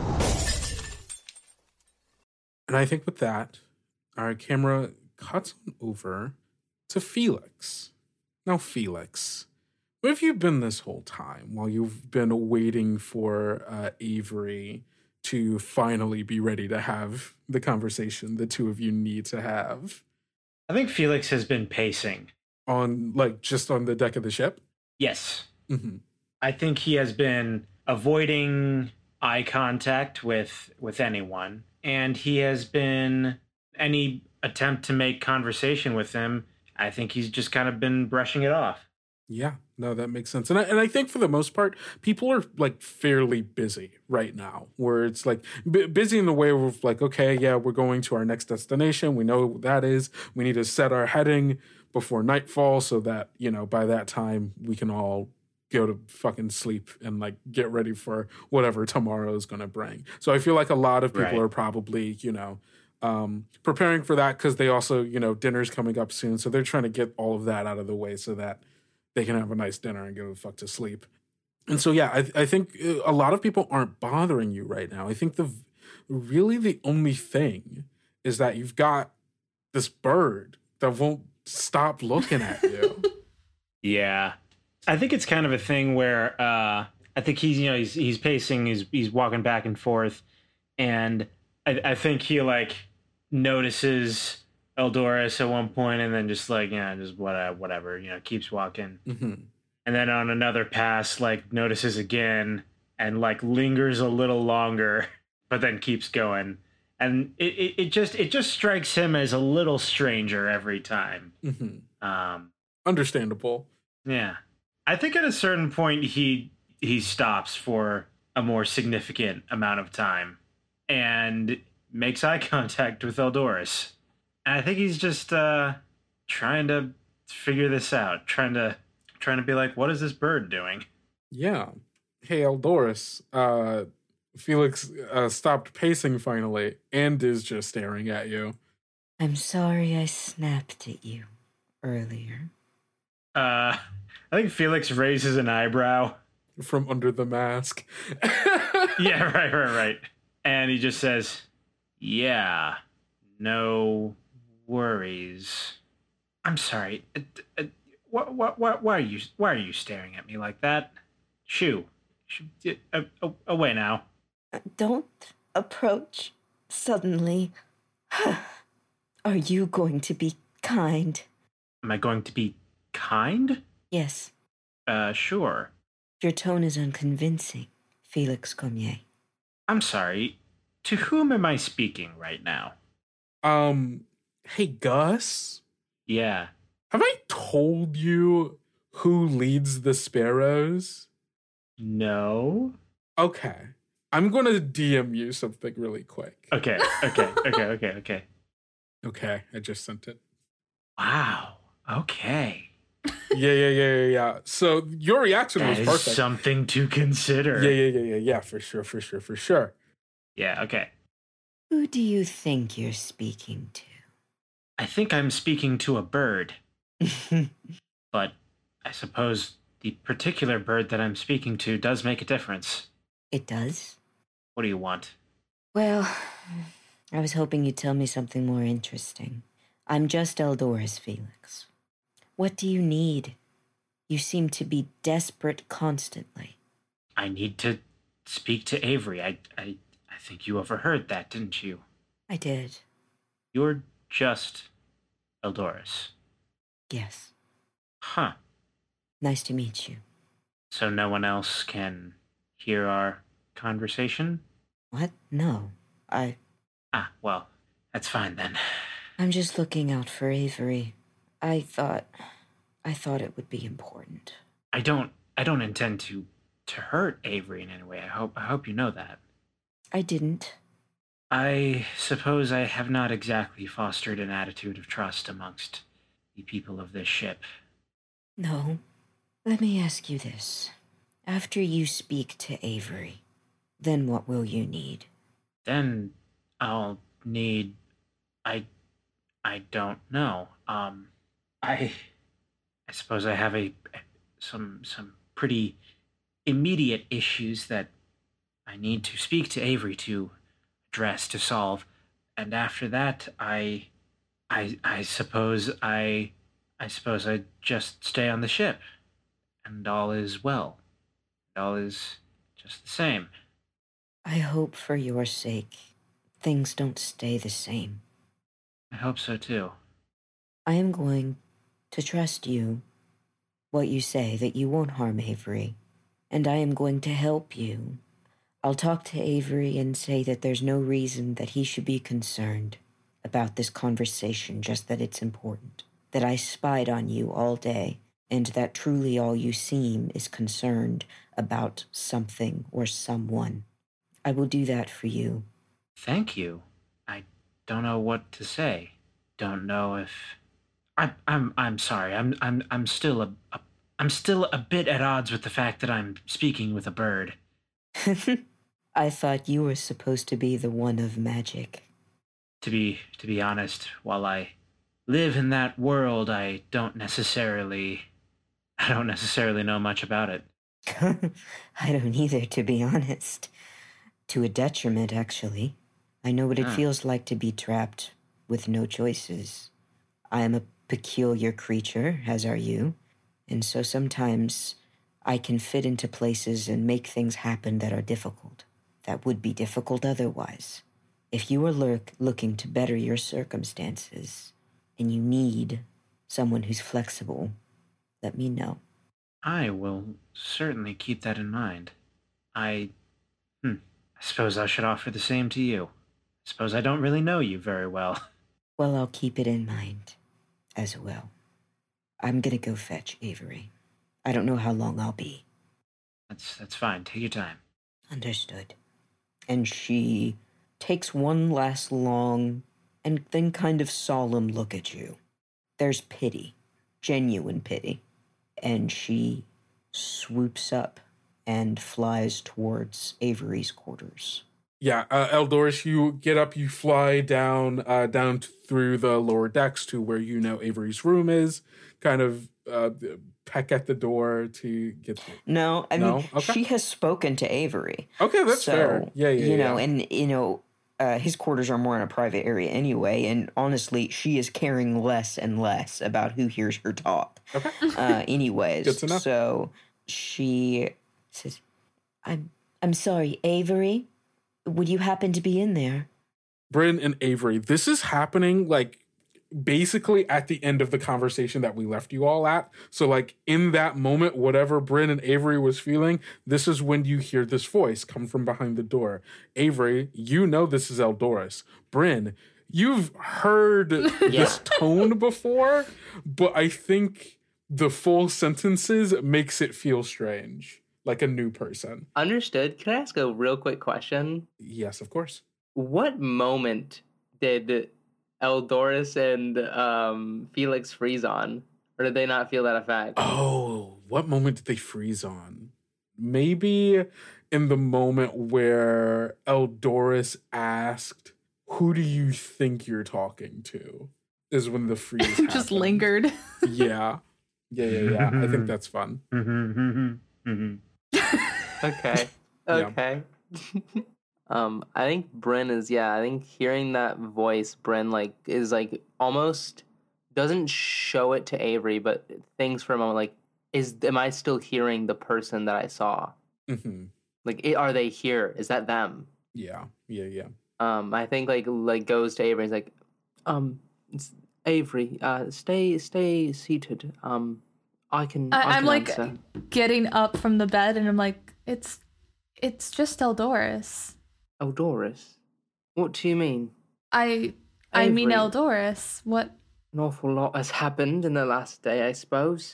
And I think with that, our camera cuts on over to Felix. Now, Felix, where have you been this whole time while you've been waiting for uh, Avery to finally be ready to have the conversation the two of you need to have? I think Felix has been pacing. On, like, just on the deck of the ship? Yes. Mm-hmm. I think he has been avoiding eye contact with with anyone, and he has been, any attempt to make conversation with him, I think he's just kind of been brushing it off. Yeah, no, that makes sense. And I, and I think for the most part, people are like fairly busy right now, where it's like b- busy in the way of like, okay, yeah, we're going to our next destination. We know what that is. We need to set our heading before nightfall so that, you know, by that time we can all go to fucking sleep and like get ready for whatever tomorrow is going to bring. So I feel like a lot of people Right. are probably, you know, um, preparing for that because they also, you know, dinner's coming up soon. So they're trying to get all of that out of the way so that they can have a nice dinner and go the fuck to sleep. And so, yeah, I, I think a lot of people aren't bothering you right now. I think the really the only thing is that you've got this bird that won't stop looking at you. Yeah. I think it's kind of a thing where uh, I think he's, you know, he's he's pacing, he's he's walking back and forth, and I, I think he like notices Eldoris at one point, and then just like, yeah, just whatever, whatever, you know, keeps walking. Mm-hmm. And then on another pass, like notices again and like lingers a little longer, but then keeps going. And it, it, it just it just strikes him as a little stranger every time. Mm-hmm. Um, Understandable. Yeah. I think at a certain point he he stops for a more significant amount of time and makes eye contact with Eldoris. And I think he's just uh, trying to figure this out, trying to trying to be like, what is this bird doing? Yeah. Hey, Eldoris, uh, Felix uh, stopped pacing finally and is just staring at you. I'm sorry I snapped at you earlier. Uh, I think Felix raises an eyebrow. From under the mask. Yeah, right, right, right. And he just says, yeah, no worries. I'm sorry. Uh, uh, what, what, what, why are you, why are you staring at me like that? Shoo. Shoo uh, uh, away now. Don't approach suddenly. Are you going to be kind? Am I going to be kind? Yes. Uh, sure. Your tone is unconvincing, Felix Cormier. I'm sorry. To whom am I speaking right now? Um, hey, Gus? Yeah. Have I told you who leads the Sparrows? No. Okay. I'm going to D M you something really quick. Okay, okay, okay, okay, okay. Okay, I just sent it. Wow. Okay. Yeah, yeah, yeah, yeah, yeah. So your reaction that was is perfect. Something to consider. Yeah, yeah, yeah, yeah, yeah, for sure, for sure, for sure. Yeah, okay. Who do you think you're speaking to? I think I'm speaking to a bird. But I suppose the particular bird that I'm speaking to does make a difference. It does? What do you want? Well, I was hoping you'd tell me something more interesting. I'm just Eldoris, Felix. What do you need? You seem to be desperate constantly. I need to speak to Avery. I, I, I think you overheard that, didn't you? I did. You're just Eldoris. Yes. Huh. Nice to meet you. So no one else can hear our conversation? What? No. I... Ah, well, that's fine then. I'm just looking out for Avery. I thought... I thought it would be important. I don't... I don't intend to... to hurt Avery in any way. I hope... I hope you know that. I didn't. I suppose I have not exactly fostered an attitude of trust amongst the people of this ship. No. Let me ask you this. After you speak to Avery, then what will you need? Then I'll need... I... I don't know. Um, I... I suppose I have a... some... some pretty immediate issues that I need to speak to Avery to address, to solve. And after that, I... I... I suppose I... I suppose I just stay on the ship. And all is well. All is just the same. I hope for your sake, things don't stay the same. I hope so too. I am going to trust you, what you say, that you won't harm Avery, and I am going to help you. I'll talk to Avery and say that there's no reason that he should be concerned about this conversation, just that it's important, that I spied on you all day, and that truly all you seem is concerned about something or someone. I will do that for you. Thank you. I don't know what to say. Don't know if I I'm I'm sorry. I'm I'm I'm still a, a I'm still a bit at odds with the fact that I'm speaking with a bird. I thought you were supposed to be the one of magic. To be to be honest, while I live in that world, I don't necessarily I don't necessarily know much about it. I don't either, to be honest. To a detriment, actually. I know what it Ah. feels like to be trapped with no choices. I am a peculiar creature, as are you, and so sometimes I can fit into places and make things happen that are difficult, that would be difficult otherwise. If you are lurk, looking to better your circumstances, and you need someone who's flexible, let me know. I will certainly keep that in mind. I, hmm, I suppose I should offer the same to you. I suppose I don't really know you very well. Well, I'll keep it in mind as well. I'm gonna go fetch Avery. I don't know how long I'll be. That's that's fine. Take your time. Understood. And she takes one last long and then kind of solemn look at you. There's pity, genuine pity. And she swoops up and flies towards Avery's quarters. Yeah, uh, Eldoris, you get up, you fly down uh, down t- through the lower decks to where you know Avery's room is, kind of uh, peck at the door to get the... No, I No? mean, Okay. she has spoken to Avery. Okay, that's so, fair. Yeah, yeah, You know, yeah. and, you know, uh, his quarters are more in a private area anyway, and honestly, she is caring less and less about who hears her talk. Okay. Uh, anyways, Good to know. So she says, I'm, I'm sorry, Avery, would you happen to be in there? Bryn and Avery, this is happening like basically at the end of the conversation that we left you all at. So like in that moment, whatever Bryn and Avery was feeling, this is when you hear this voice come from behind the door. Avery, you know this is Eldoris. Bryn, you've heard this tone before, but I think the full sentences makes it feel strange, like a new person. Understood. Can I ask a real quick question? Yes, of course. What moment did Eldoris and um, Felix freeze on? Or did they not feel that effect? Oh, what moment did they freeze on? Maybe in the moment where Eldoris asked, "Who do you think you're talking to?" is when the freeze Just happened. lingered. Yeah. Yeah, yeah, yeah. I think that's fun. Okay. Yeah. Okay. um, I think Bryn is yeah. I think hearing that voice, Bryn like is like almost doesn't show it to Avery, but thinks for a moment like, is am I still hearing the person that I saw? hmm Like, i- are they here? Is that them? Yeah, yeah, yeah. Um, I think like like goes to Avery. And is like, um, it's Avery, uh, stay stay seated. Um, I can. I, I, I'm can like answer. getting up from the bed, and I'm like, it's, it's just Eldoris. Eldoris. What do you mean? I, I mean Avery. Eldoris. What? An awful lot has happened in the last day, I suppose.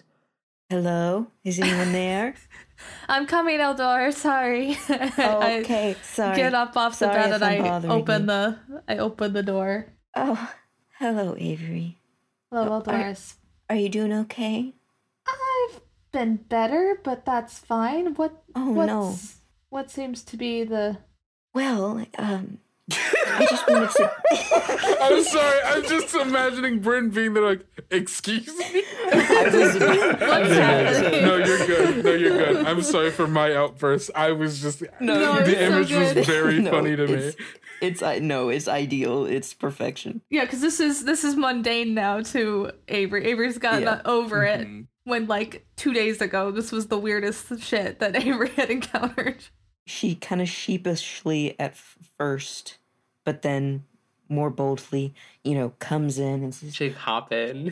Hello? Is anyone there? I'm coming, Eldor. Sorry. Oh, I okay, sorry. Get up off the Sorry bed if and I'm I bothering open you. the I open the door. Oh, hello, Avery. Hello, Are- Eldoris. Are you doing okay? I've been better, but that's fine. What? Oh, what's, no. What seems to be the? Well, um, I just wanted to... I'm sorry. I'm just imagining Bryn being there like, excuse me? I was What's happening? No, you're good. No, you're good. I'm sorry for my outburst. I was just... No, No, the it's so image good. was very No, funny to me. it's, It's I no, it's ideal. It's perfection. Yeah, because this is this is mundane now to Avery. Avery's gotten Yeah. over it Mm-hmm. when like two days ago this was the weirdest shit that Avery had encountered. She kind of sheepishly at f- first, but then more boldly, you know, comes in and says, She hop in.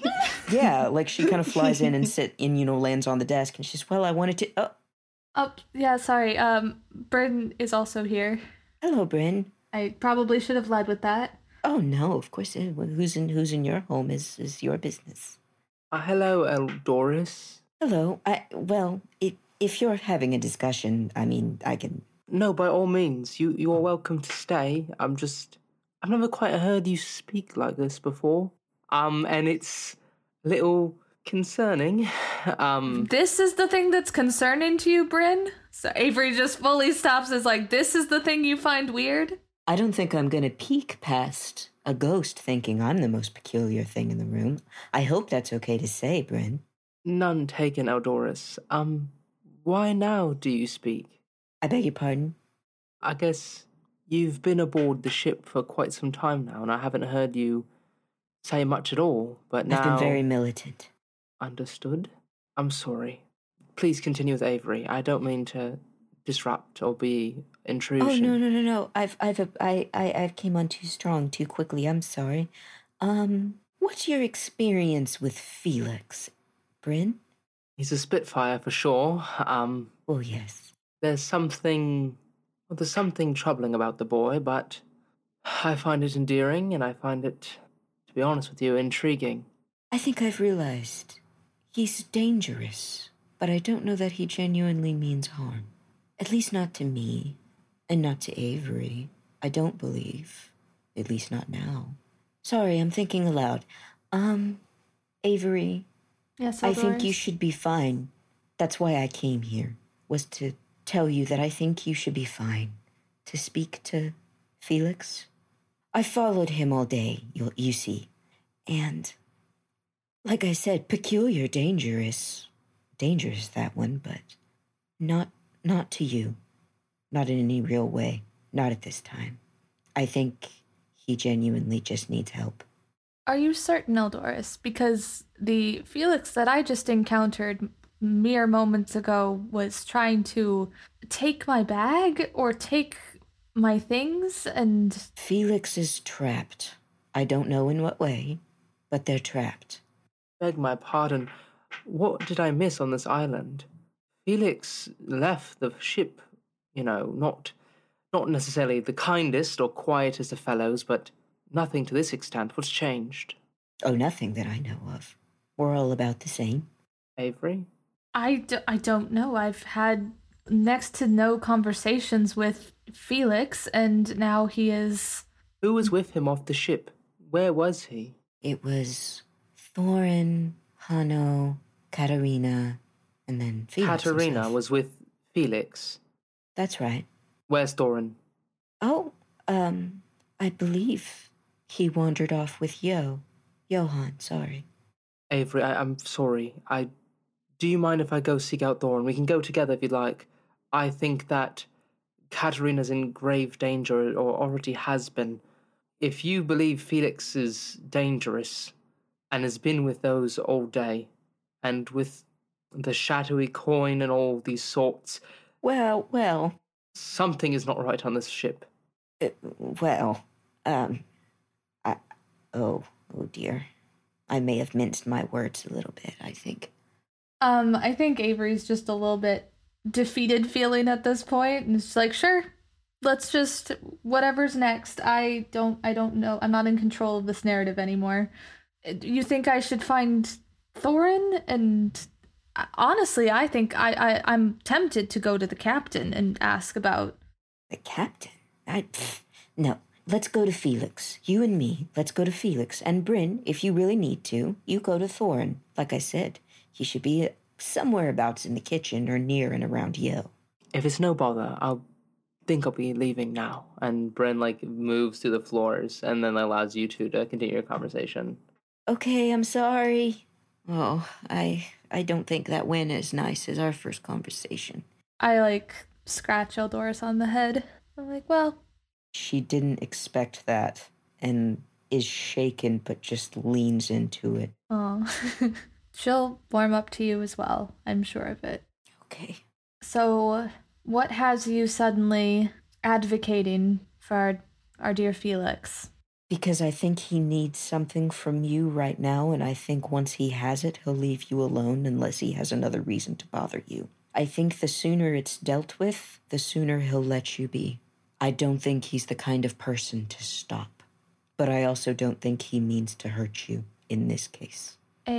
yeah, like she kind of flies in and sit and, you know, lands on the desk and she says, well, I wanted to, oh, Oh yeah, sorry. Um, Bryn is also here. hello, Bryn. I probably should have led with that. Oh, no, of course, uh, who's in, who's in your home is, is your business. uh, hello, Eldoris. Hello, I, well, it, if you're having a discussion, I mean, I can, No, by all means, you you are welcome to stay. I'm just, I've never quite heard you speak like this before. Um, and it's a little concerning. Um, This is the thing that's concerning to you, Bryn? So Avery just fully stops as like, this is the thing you find weird? I don't think I'm going to peek past a ghost thinking I'm the most peculiar thing in the room. I hope that's okay to say, Bryn. none taken, Eldoris. Um, why now do you speak? I beg your pardon? I guess you've been aboard the ship for quite some time now, and I haven't heard you say much at all, but now... I've been very militant. Understood. I'm sorry. Please continue with Avery. I don't mean to disrupt or be intrusion. Oh, no, no, no, no. I've, I've, I, I, I came on too strong, too quickly. I'm sorry. Um, what's your experience with Felix, Bryn? He's a Spitfire for sure. Um, oh, yes. There's something... Well, there's something troubling about the boy, but I find it endearing, and I find it, to be honest with you, intriguing. I think I've realized he's dangerous, but I don't know that he genuinely means harm. At least not to me, and not to Avery. I don't believe. At least not now. Sorry, I'm thinking aloud. Um, Avery... Yes, I think you should be fine. That's why I came here, was to tell you that I think you should be fine. To speak to Felix. I followed him all day, you you see. And, like I said, peculiar, dangerous. Dangerous, that one, but not, not to you. Not in any real way. Not at this time. I think he genuinely just needs help. Are you certain, Eldoris? Because the Felix that I just encountered mere moments ago was trying to take my bag or take my things, and... Felix is trapped. I don't know in what way, but they're trapped. Beg my pardon. What did I miss on this island? Felix left the ship, you know, not, not necessarily the kindest or quietest of fellows, but... Nothing to this extent. What's changed? Oh, nothing that I know of. We're all about the same. Avery? I, d- I don't know. I've had next to no conversations with Felix, and now he is... Who was with him off the ship? Where was he? It was Thorin, Hano, Katarina, and then Felix Katarina himself. was with Felix? That's right. Where's Thorin? Oh, um, I believe... He wandered off with Yo. Johan, sorry. Avery, I, I'm sorry. I. Do you mind if I go seek out Thorin? We can go together if you'd like. I think that Katarina's in grave danger, or already has been. If you believe Felix is dangerous, and has been with those all day, and with the shadowy coin and all these sorts... Well, well... Something is not right on this ship. Uh, well, um... Oh, oh dear. I may have minced my words a little bit, I think. Um, I think Avery's just a little bit defeated feeling at this point, and it's like, sure, let's just, whatever's next. I don't, I don't know. I'm not in control of this narrative anymore. You think I should find Thorin? And honestly, I think I, I, I'm tempted to go to the captain and ask about... The captain? I, pff, no. Let's go to Felix. You and me, let's go to Felix. And Bryn, if you really need to, you go to Thorin. Like I said, he should be somewhere abouts in the kitchen or near and around Yo. If it's no bother, I'll think I'll be leaving now. And Bryn, like, moves through the floors and then allows you two to continue your conversation. Okay, I'm sorry. Oh, I I don't think that went as nice as our first conversation. I, like, scratch Eldoris on the head. I'm like, well... She didn't expect that and is shaken but just leans into it. Oh, she'll warm up to you as well. I'm sure of it. Okay. So, what has you suddenly advocating for our, our dear Felix? Because I think he needs something from you right now, and I think once he has it, he'll leave you alone unless he has another reason to bother you. I think the sooner it's dealt with, the sooner he'll let you be. I don't think he's the kind of person to stop, but I also don't think he means to hurt you in this case.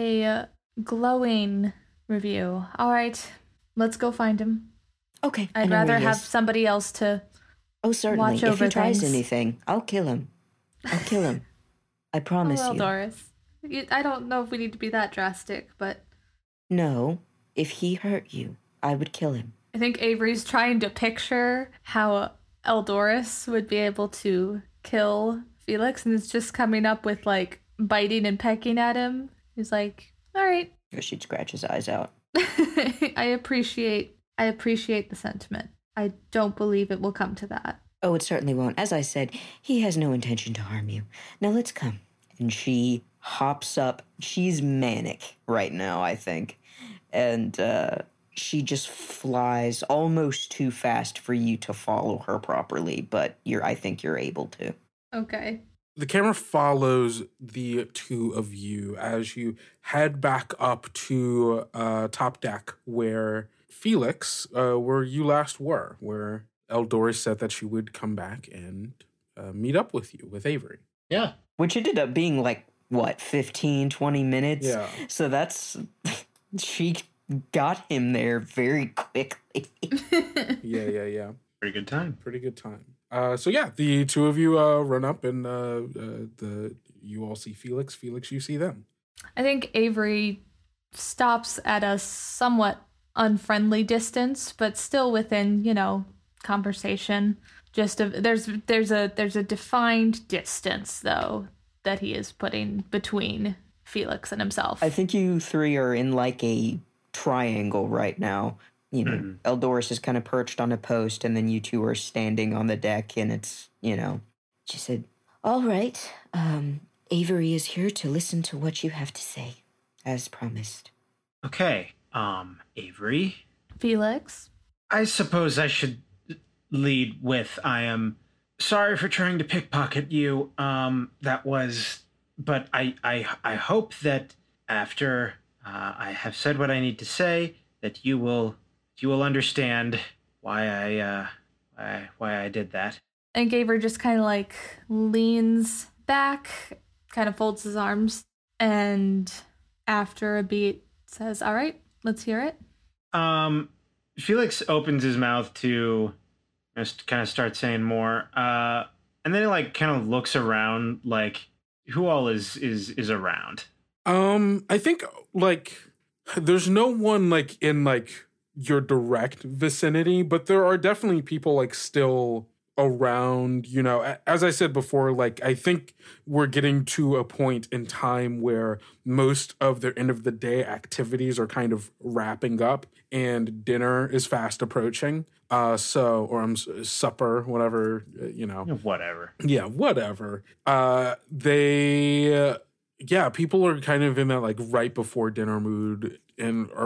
A glowing review. All right, let's go find him. Okay. I'd rather have somebody else to oh, certainly. watch if over he tries things. anything, I'll kill him. I'll kill him. I promise oh, well, you. Doris. I don't know if we need to be that drastic, but... No, if he hurt you, I would kill him. I think Avery's trying to picture how Eldoris would be able to kill Felix, and it's just coming up with, like, biting and pecking at him. He's like, all right. She'd scratch his eyes out. I appreciate, I appreciate the sentiment. I don't believe it will come to that. Oh, it certainly won't. As I said, he has no intention to harm you. Now let's come. And she hops up. She's manic right now, I think. And uh, she just flies almost too fast for you to follow her properly, but you're I think you're able to. Okay. The camera follows the two of you as you head back up to uh, top deck where Felix, uh, where you last were, where Eldora said that she would come back and uh, meet up with you, with Avery. Yeah. Which ended up being like, what, fifteen, twenty minutes? Yeah. So that's, she got him there very quickly. yeah, yeah, yeah. Pretty good time. Pretty good time. Uh, so yeah, the two of you uh, run up and uh, uh, the you all see Felix. Felix, you see them. I think Avery stops at a somewhat unfriendly distance, but still within, you know, conversation. Just a, there's there's a there's a defined distance though that he is putting between Felix and himself. I think you three are in like a triangle right now. You know, mm. Eldoris is kind of perched on a post, and then you two are standing on the deck, and it's, you know. She said, all right, um, Avery is here to listen to what you have to say, as promised. Okay, um, Avery. Felix. I suppose I should lead with, I am sorry for trying to pickpocket you. Um, that was, but I, I, I hope that after uh, I have said what I need to say, that you will... you will understand why I, uh, why, why I did that. And Gaver just kind of like leans back, kind of folds his arms, and after a beat says, all right, let's hear it. Um, Felix opens his mouth to just kind of start saying more. Uh, and then he like kind of looks around, like who all is, is, is around. Um, I think like there's no one like in like, your direct vicinity, but there are definitely people like still around, you know. As I said before, like I think we're getting to a point in time where most of their end of the day activities are kind of wrapping up and dinner is fast approaching. Uh, so, or I'm um, supper, whatever, you know, whatever. Yeah, whatever. Uh, they, uh, yeah, people are kind of in that like right before dinner mood and are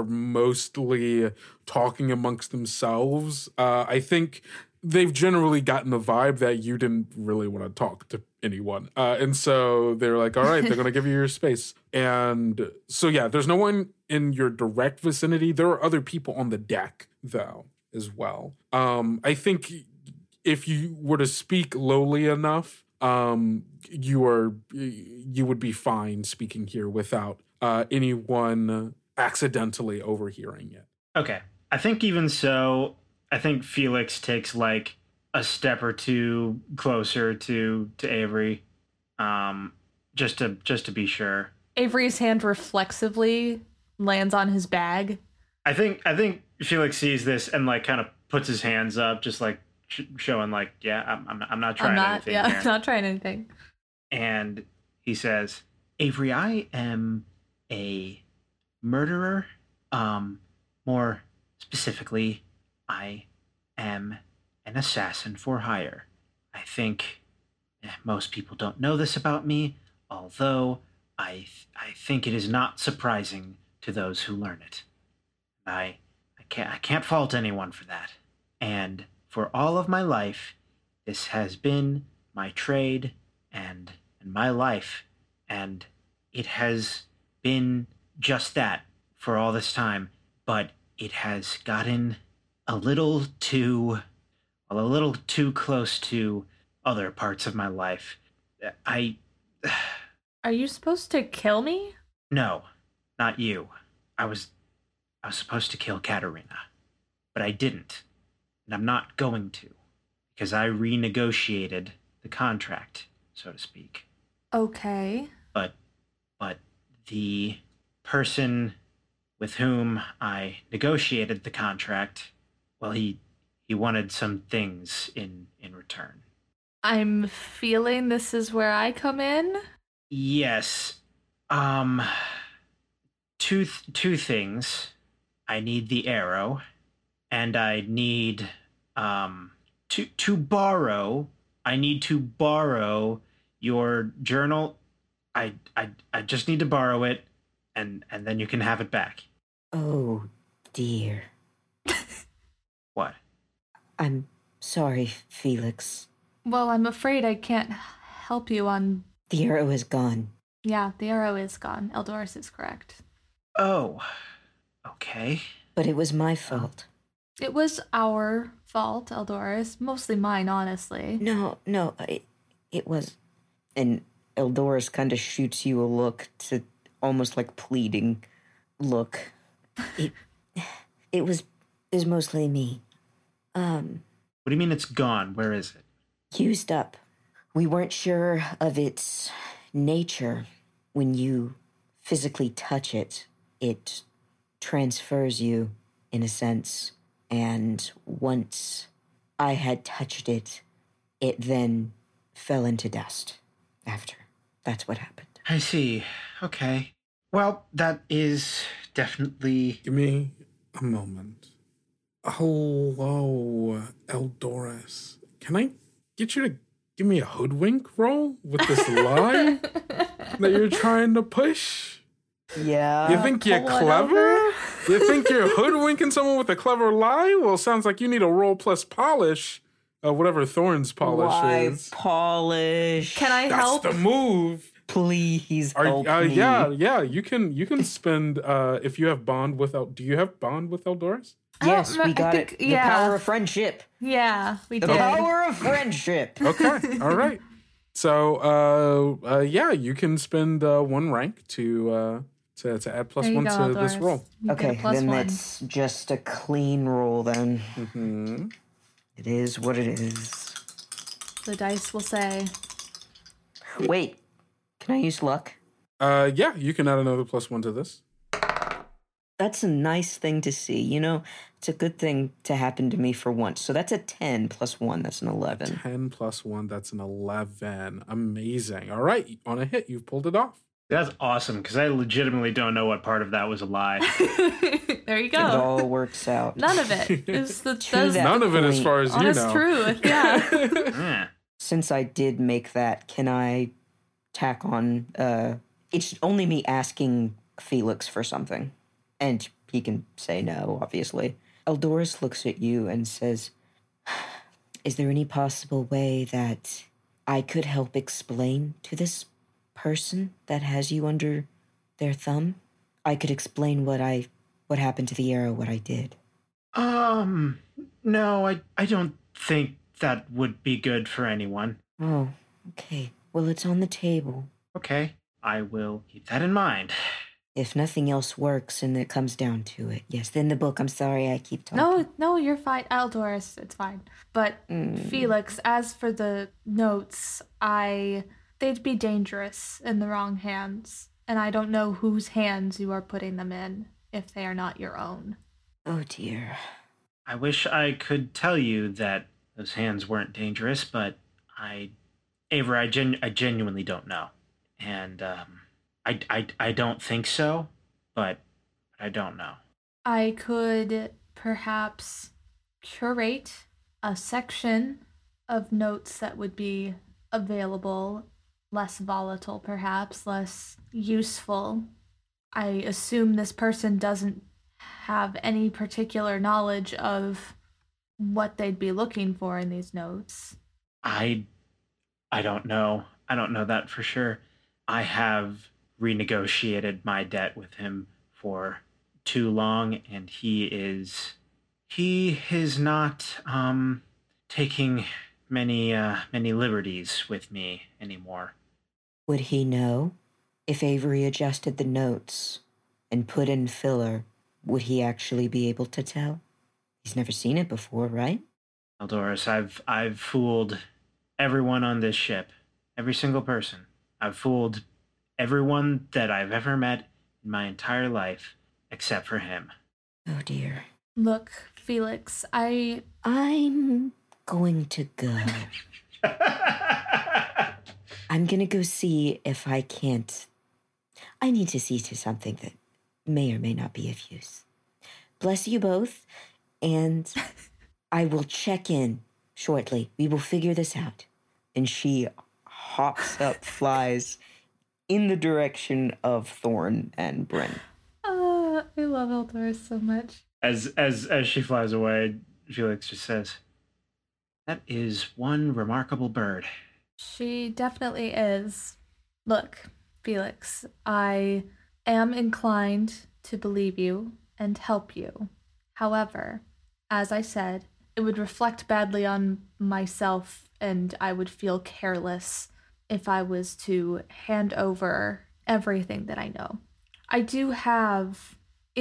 mostly talking amongst themselves. Uh, I think they've generally gotten the vibe that you didn't really want to talk to anyone. Uh, and so they're like, all right, they're going to give you your space. And so, yeah, there's no one in your direct vicinity. There are other people on the deck, though, as well. Um, I think if you were to speak lowly enough, um, you are you would be fine speaking here without uh, anyone accidentally overhearing it. Okay. I think even so, I think Felix takes like a step or two closer to to Avery, um, just to just to be sure. Avery's hand reflexively lands on his bag. I think I think Felix sees this and like kind of puts his hands up, just like sh- showing like, yeah, I'm I'm not, I'm not trying I'm not, anything yeah, here. I'm not trying anything. And he says, Avery, I am a murderer. Um, more specifically, I am an assassin for hire. I think eh, most people don't know this about me, although I th- I think it is not surprising to those who learn it. I I can't I can't fault anyone for that. And for all of my life, this has been my trade and and my life, and it has been just that for all this time, but it has gotten a little too, well, a little too close to other parts of my life. I... Are you supposed to kill me? No, not you. I was, I was supposed to kill Katerina, but I didn't, and I'm not going to, because I renegotiated the contract, so to speak. Okay. But, but the person with whom I negotiated the contract, well, he he wanted some things in, in return. I'm feeling this is where I come in? Yes. Um, two, th- two things. I need the arrow, and I need um, to to borrow. I need to borrow your journal. I I I just need to borrow it, and and then you can have it back. Oh, dear. What? I'm sorry, Felix. Well, I'm afraid I can't help you on... The arrow is gone. Yeah, the arrow is gone. Eldoris is correct. Oh, okay. But it was my fault. It was our fault, Eldoris. Mostly mine, honestly. No, no, it, it was... And Eldoris kind of shoots you a look, to almost like pleading look. It, it was, it was mostly me. Um... What do you mean it's gone? Where is it? Used up. We weren't sure of its nature. When you physically touch it, it transfers you, in a sense. And once I had touched it, it then fell into dust after. That's what happened. I see. Okay. Well, that is definitely... Give me a moment. Hello, Eldoris. Can I get you to give me a hoodwink roll with this lie that you're trying to push? Yeah. You think you're clever? You think you're hoodwinking someone with a clever lie? Well, sounds like you need a roll plus polish, uh, whatever Thorn's polish Why is. polish? Can I That's help? the move. Please Are, help uh, me. Yeah, yeah. You can you can spend uh, if you have bond with El. Do you have bond with Eldoris? Yes, we got think- it. The yeah. power of friendship. Yeah, we The did. power of friendship. Okay, all right. So, uh, uh, yeah, you can spend uh, one rank to uh, to to add plus There you one go, to this Eldoris. roll. You get a Okay, plus then one. that's just a clean roll then. Mm-hmm. It is what it is. The dice will say. Wait, can I use luck? Uh, yeah, you can add another plus one to this. That's a nice thing to see. You know, it's a good thing to happen to me for once. So that's a ten plus one. That's an eleven. Ten plus one. That's an eleven. Amazing. All right, on a hit, you've pulled it off. That's awesome, because I legitimately don't know what part of that was a lie. There you It go. all works out. None of it. It's the, To that's that None of it, as point, far as you honest know. truth. Yeah. Yeah. Since I did make that, can I tack on? Uh, it's only me asking Felix for something. And he can say no, obviously. Eldoris looks at you and says, is there any possible way that I could help explain to this person that has you under their thumb? I could explain what I, what happened to the arrow, what I did. Um, no, I, I don't think that would be good for anyone. Oh, okay. Well, it's on the table. Okay, I will keep that in mind. If nothing else works and it comes down to it. Yes, then the book. I'm sorry I keep talking. No, no, you're fine. Eldoris, it's fine. But Mm. Felix, as for the notes, I they'd be dangerous in the wrong hands. And I don't know whose hands you are putting them in if they are not your own. Oh, dear. I wish I could tell you that those hands weren't dangerous, but I, Avery, I, gen- I genuinely don't know. And, um, I, I, I don't think so, but I don't know. I could perhaps curate a section of notes that would be available, less volatile perhaps, less useful. I assume this person doesn't have any particular knowledge of what they'd be looking for in these notes. I, I don't know. I don't know that for sure. I have renegotiated my debt with him for too long, and he is he is not um taking many uh many liberties with me anymore. Would he know? If Avery adjusted the notes and put in filler, would he actually be able to tell? He's never seen it before, right? Eldoris, I've I've fooled everyone on this ship. Every single person. I've fooled everyone that I've ever met in my entire life, except for him. Oh, dear. Look, Felix, I... I'm going to go. I'm going to go see if I can't... I need to see to something that may or may not be of use. Bless you both, and I will check in shortly. We will figure this out. And she hops up, flies in the direction of Thorn and Bryn. Uh, I love Eldoris so much. As as as she flies away, Felix just says, "That is one remarkable bird." She definitely is. Look, Felix, I am inclined to believe you and help you. However, as I said, it would reflect badly on myself and I would feel careless if I was to hand over everything that I know. I do have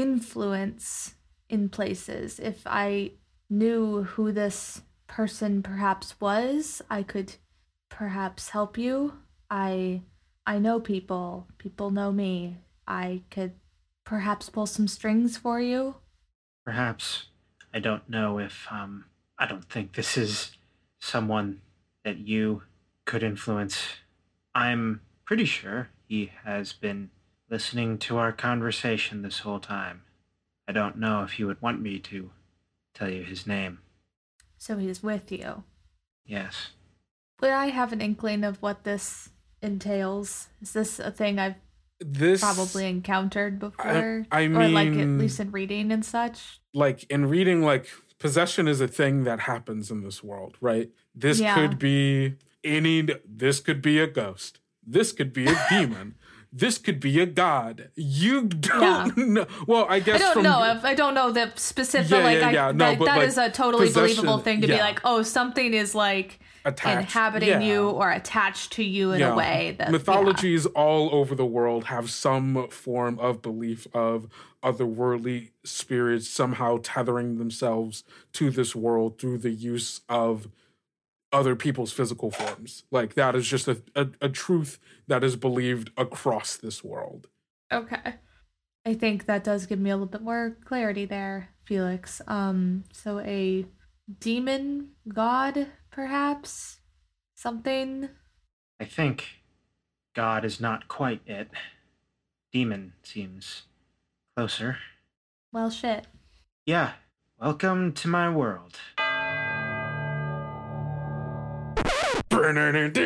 influence in places. If I knew who this person perhaps was, I could perhaps help you. I I know people. People know me. I could perhaps pull some strings for you. Perhaps. I don't know if, um, I don't think this is someone that you could influence. I'm pretty sure he has been listening to our conversation this whole time. I don't know if you would want me to tell you his name. So he's with you. Yes. Would I have an inkling of what this entails? Is this a thing I've This probably encountered before? I, I mean, or like at least in reading and such? Like in reading, like possession is a thing that happens in this world, right? This Yeah. could be any, this could be a ghost. This could be a demon. This could be a god. You don't Yeah. know. Well, I guess I don't from, know. If I don't know the specific. Yeah, like, yeah, I, yeah. No, that, but, that like, is a totally possession- believable thing to yeah. be like, oh, something is like Attached, inhabiting yeah. you or attached to you in a way that mythologies all over the world have some form of belief of otherworldly spirits somehow tethering themselves to this world through the use of other people's physical forms. Like that is just a, a, a truth that is believed across this world. Yeah. Okay. I think that does give me a little bit more clarity there, Felix. Um, so a demon god, perhaps? Something? I think God is not quite it. Demon seems closer. Well, shit. Yeah, welcome to my world. Fucking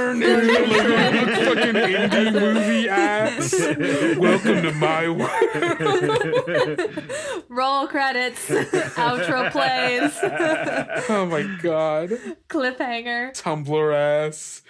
indie movie ass. Welcome to my world. Roll credits. Outro plays. Oh my god. Cliffhanger. Tumblr ass.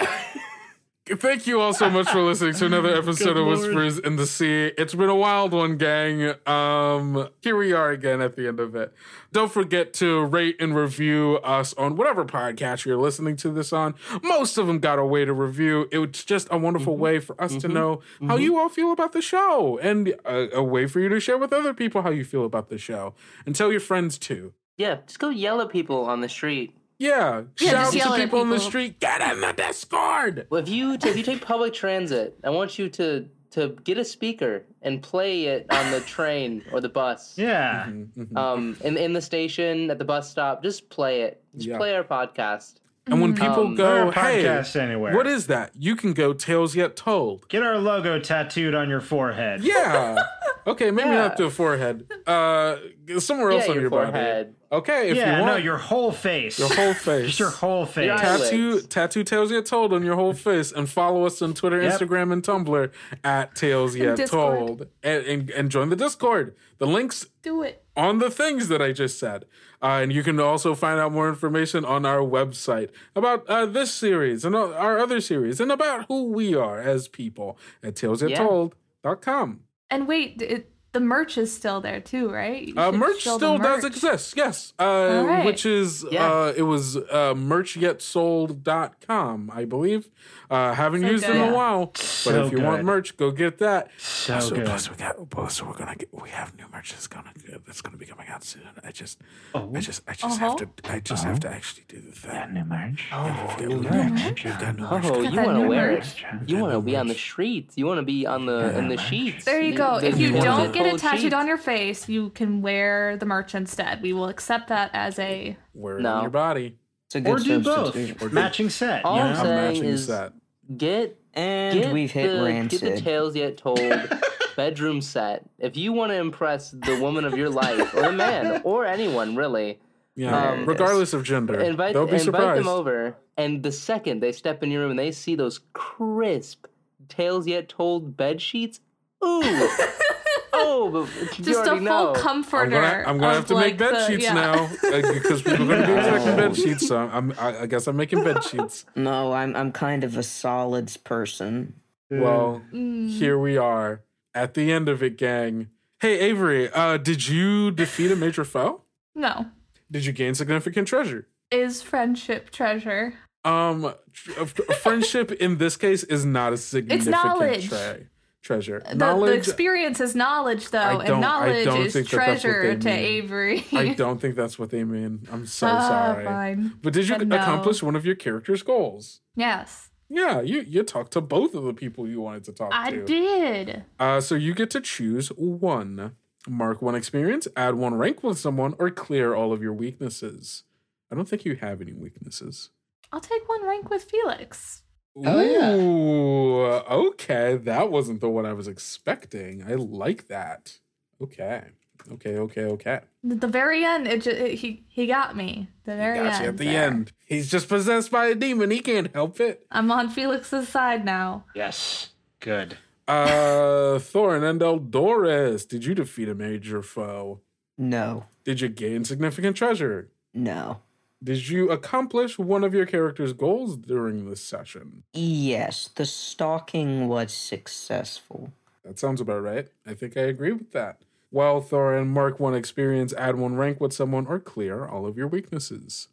Thank you all so much for listening to another episode Good of Lord. Whispers in the Sea. It's been a wild one, gang. Um, here we are again at the end of it. Don't forget to rate and review us on whatever podcast you're listening to this on. Most of them got a way to review. It's just a wonderful Mm-hmm. way for us to Mhm. know how Mhm. you all feel about the show, and a, a way for you to share with other people how you feel about the show, and tell your friends too. Yeah, just go yell at people on the street. Yeah, Yeah, shout just out yell to at people in the people. street. Get in the Discord. Well, if you if you take public transit, I want you to to get a speaker and play it on the train or the bus. Yeah. Mm-hmm, Um, in in the station at the bus stop, just play it. Just Yeah. play our podcast. And when people Um, go, Or a hey, podcast anywhere. what is that? You can go Tales Yet Told. Get our logo tattooed on your forehead. Yeah. Okay, maybe Yeah. not the forehead. Uh, somewhere else Yeah, on your your, forehead. body. Okay, if yeah, you want. no, your whole face. Your whole face. Just your whole face. Your Tattoo, eyelids. tattoo Tales Yet Told on your whole face, and follow us on Twitter, Yep. Instagram, and Tumblr at Tales Yet Discord. Told, and, and and join the Discord. The links Do it. on the things that I just said. Uh, and you can also find out more information on our website about uh, this series and uh, our other series and about who we are as people at tales yet told dot com. And wait, it, the merch is still there too, right? You Uh, should merch show the still does merch. exist, yes. Uh, All right. Which is, Yeah. uh, it was uh, merch yet sold dot com, I believe. Uh, haven't So used it in good. a while, but So if you want good. merch, go get that. So plus, good. plus we got plus we're gonna get we have new merch that's gonna that's gonna be coming out soon. I just Oh. I just I just Uh-huh. have to I just have to actually do the thing. New merch. Oh, new we've got merch. We've got new Oh, merch. you Got that want to new wear merch. it? You want to be on the streets. You want to be on the in the sheets. There you go. The- If the you don't wanted get it cold tattooed sheets. on your face, you can wear the merch instead. We will accept that as a. Wear it No. on your body. It's a good Or do substitute. both. Matching set. All you I'm know? A saying matching is set. get And get we've hit the, rancid. Get the Tales Yet Told bedroom set. If you want to impress the woman of your life, or the man, or anyone really, Yeah, Um, regardless of gender, invite they'll be invite surprised. them over, and the second they step in your room and they see those crisp Tales Yet Told bed sheets, ooh, oh, but you Just a already full know. comforter. I'm gonna, I'm gonna of, have to like, make bed the- sheets yeah. now uh, because people are gonna be expecting bed sheets. So I'm, I, I guess I'm making bed sheets. No, I'm I'm kind of a solids person. Well, Mm. here we are at the end of it, gang. Hey, Avery, uh, did you defeat a major foe? No. Did you gain significant treasure? Is friendship treasure? Um, tr- uh, friendship in this case is not a significant knowledge. tre- treasure. The, the knowledge. experience is knowledge, though, I don't- and I knowledge don't is think that that's what treasure they to mean. Avery. I don't think that's what they mean. I'm so Ah, sorry. fine. But did you Then no. accomplish one of your character's goals? Yes, Yeah, you you talked to both of the people you wanted to talk I to. did. Uh, so you get to choose one. Mark one experience, add one rank with someone, or clear all of your weaknesses. I don't think you have any weaknesses. I'll take one rank with Felix. Oh, yeah. Ooh, okay. That wasn't the one I was expecting. I like that. Okay. Okay, okay, okay. At the very end, it, ju- it he he got me. The very Gotcha end. at the there. end. He's just possessed by a demon. He can't help it. I'm on Felix's side now. Yes. Good. Uh, Thorin and Eldoris, did you defeat a major foe? No, Did you gain significant treasure? no. Did you accomplish one of your character's goals during this session? Yes, the stalking was successful. That sounds about right. I think I agree with that. Well, Thorin, mark one experience, add one rank with someone, or clear all of your weaknesses.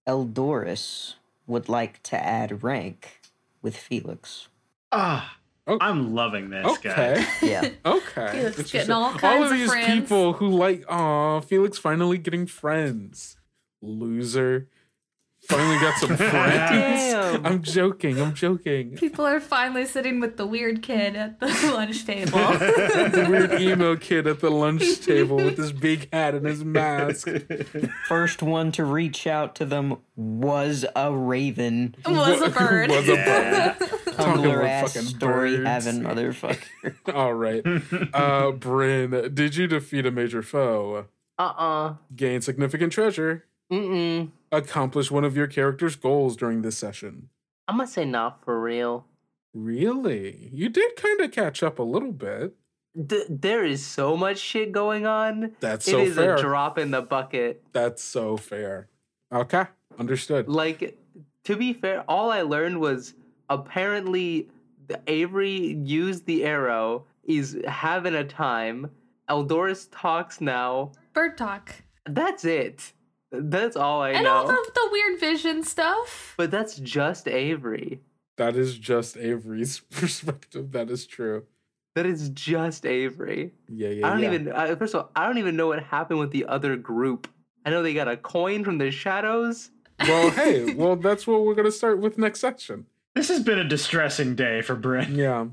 Eldoris would like to add rank with Felix. Ah, Oh. I'm loving this, Okay. guy. Yeah. Okay. Felix Interesting. getting all all kinds of of these friends. people who like, aw, Felix finally getting friends. Loser. Finally got some friends. Damn. I'm joking. I'm joking. People are finally sitting with the weird kid at the lunch table. The weird emo kid at the lunch table with his big hat and his mask. First one to reach out to them was a raven. Was a bird. Was a bird. Talking Tumblr about ass fucking story birds. having motherfucker. All right. Uh, Bryn, did you defeat a major foe? Uh-uh. Gain significant treasure? Mm-mm. Accomplish one of your character's goals during this session? I'm gonna say not for real. Really? You did kind of catch up a little bit. D- there is so much shit going on. That's so it is fair. a drop in the bucket. That's so fair. Okay, understood. Like, to be fair, all I learned was apparently the Avery used the arrow, is having a time. Eldoris talks now. Bird talk. That's it. That's all I And know. all the, the weird vision stuff. But that's just Avery. That is just Avery's perspective. That is true. That is just Avery. Yeah, yeah, I don't yeah. even. I, first of all, I don't even know what happened with the other group. I know they got a coin from the shadows. Well, hey, well, that's what we're going to start with next section. This has been a distressing day for Bryn. Yeah.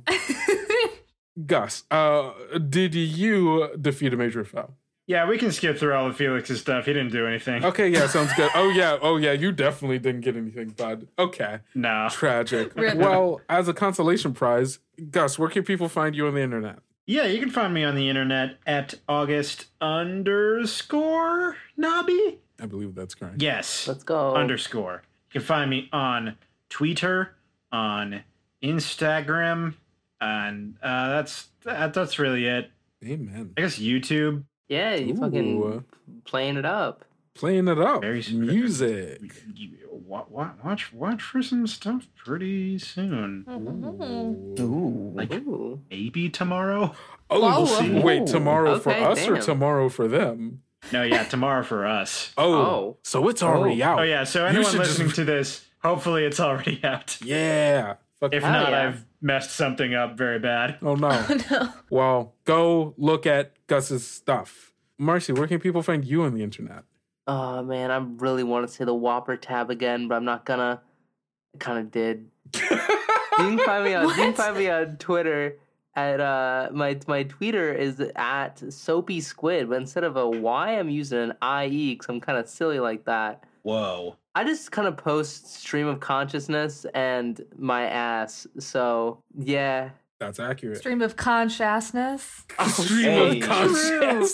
Gus, uh, did you defeat a major foe? Yeah, we can skip through all of Felix's stuff. He didn't do anything. Okay, yeah, sounds good. Oh, yeah, oh, yeah, you definitely didn't get anything, bud. Okay. No. Tragic. Rip. Well, as a consolation prize, Gus, where can people find you on the internet? Yeah, you can find me on the internet at August underscore Nobby. I believe that's correct. Yes. Let's go. Underscore. You can find me on Twitter, on Instagram, and uh, that's that, that's really it. Amen. I guess YouTube. Yeah, you Ooh. fucking playing it up. Playing it up. Very Music. You, wa- wa- watch watch for some stuff pretty soon. Mm-hmm. Ooh. Like Ooh. maybe tomorrow. Oh, Whoa. we'll see. Wait, tomorrow for Okay, us or damn. tomorrow for them? No, yeah, tomorrow for us. Oh, Oh. so it's already out. Oh yeah, so You anyone should just- listening to this, hopefully it's already out. Yeah. Fuck. If Hell not, yeah. I've messed something up very bad. Oh, no. No. Well, go look at Gus's stuff. Marcy, where can people find you on the internet? Oh man, I really want to say the Whopper tab again, but I'm not gonna. I kind of did. You can find me on. You can What? find me on Twitter at uh my my Twitter is at Soapy Squid, but instead of a Y, I'm using an I E because I'm kind of silly like that. Whoa. I just kind of post stream of consciousness and my ass. So yeah. That's accurate. Stream of consciousnness. Stream hey. of consciousness.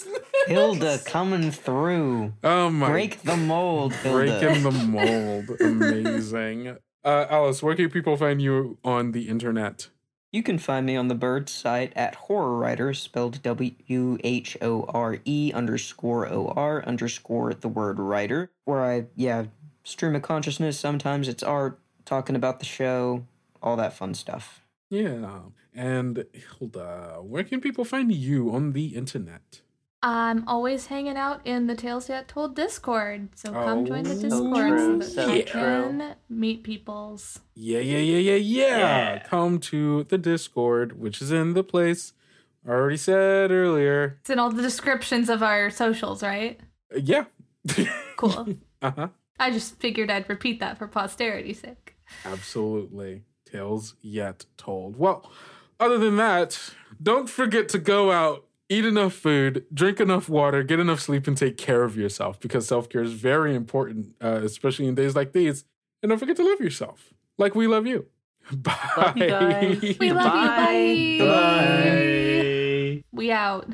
Hilda coming through. Oh my! Break the mold, Hilda. Breaking the mold. Amazing. Uh, Alice, where can people find you on the internet? You can find me on the Bird site at Horror Writer, spelled W H O R E underscore O R underscore the word writer, where I, yeah, stream of consciousness. Sometimes it's art, talking about the show, all that fun stuff. Yeah. And Hilda, where can people find you on the internet? I'm always hanging out in the Tales Yet Told Discord, so come Oh, join the so Discord true, so that so I true. can meet peoples. Yeah, yeah, yeah, yeah, yeah, Yeah. Come to the Discord, which is in the place I already said earlier. It's in all the descriptions of our socials, right? Uh, Yeah. Cool. Uh-huh. I just figured I'd repeat that for posterity's sake. Absolutely. Tales Yet Told. Well, other than that, don't forget to go out, eat enough food, drink enough water, get enough sleep, and take care of yourself, because self-care is very important, uh, especially in days like these. And don't forget to love yourself, like we love you. Bye. Love you guys. We love you. Bye. Bye. We out.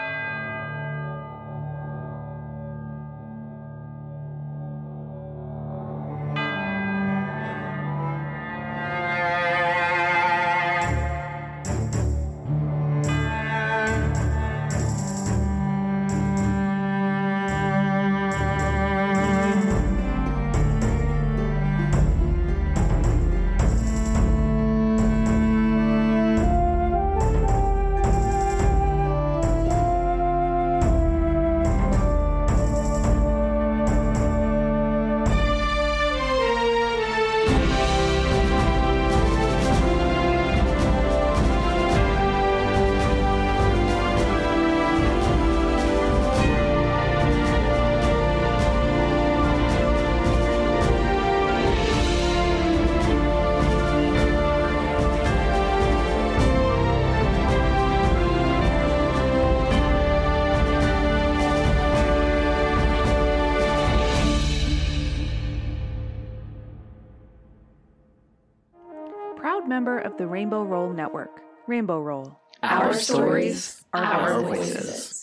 Proud member of the Rainbow Roll Network. Rainbow Roll. Our stories, our Our voices. voices.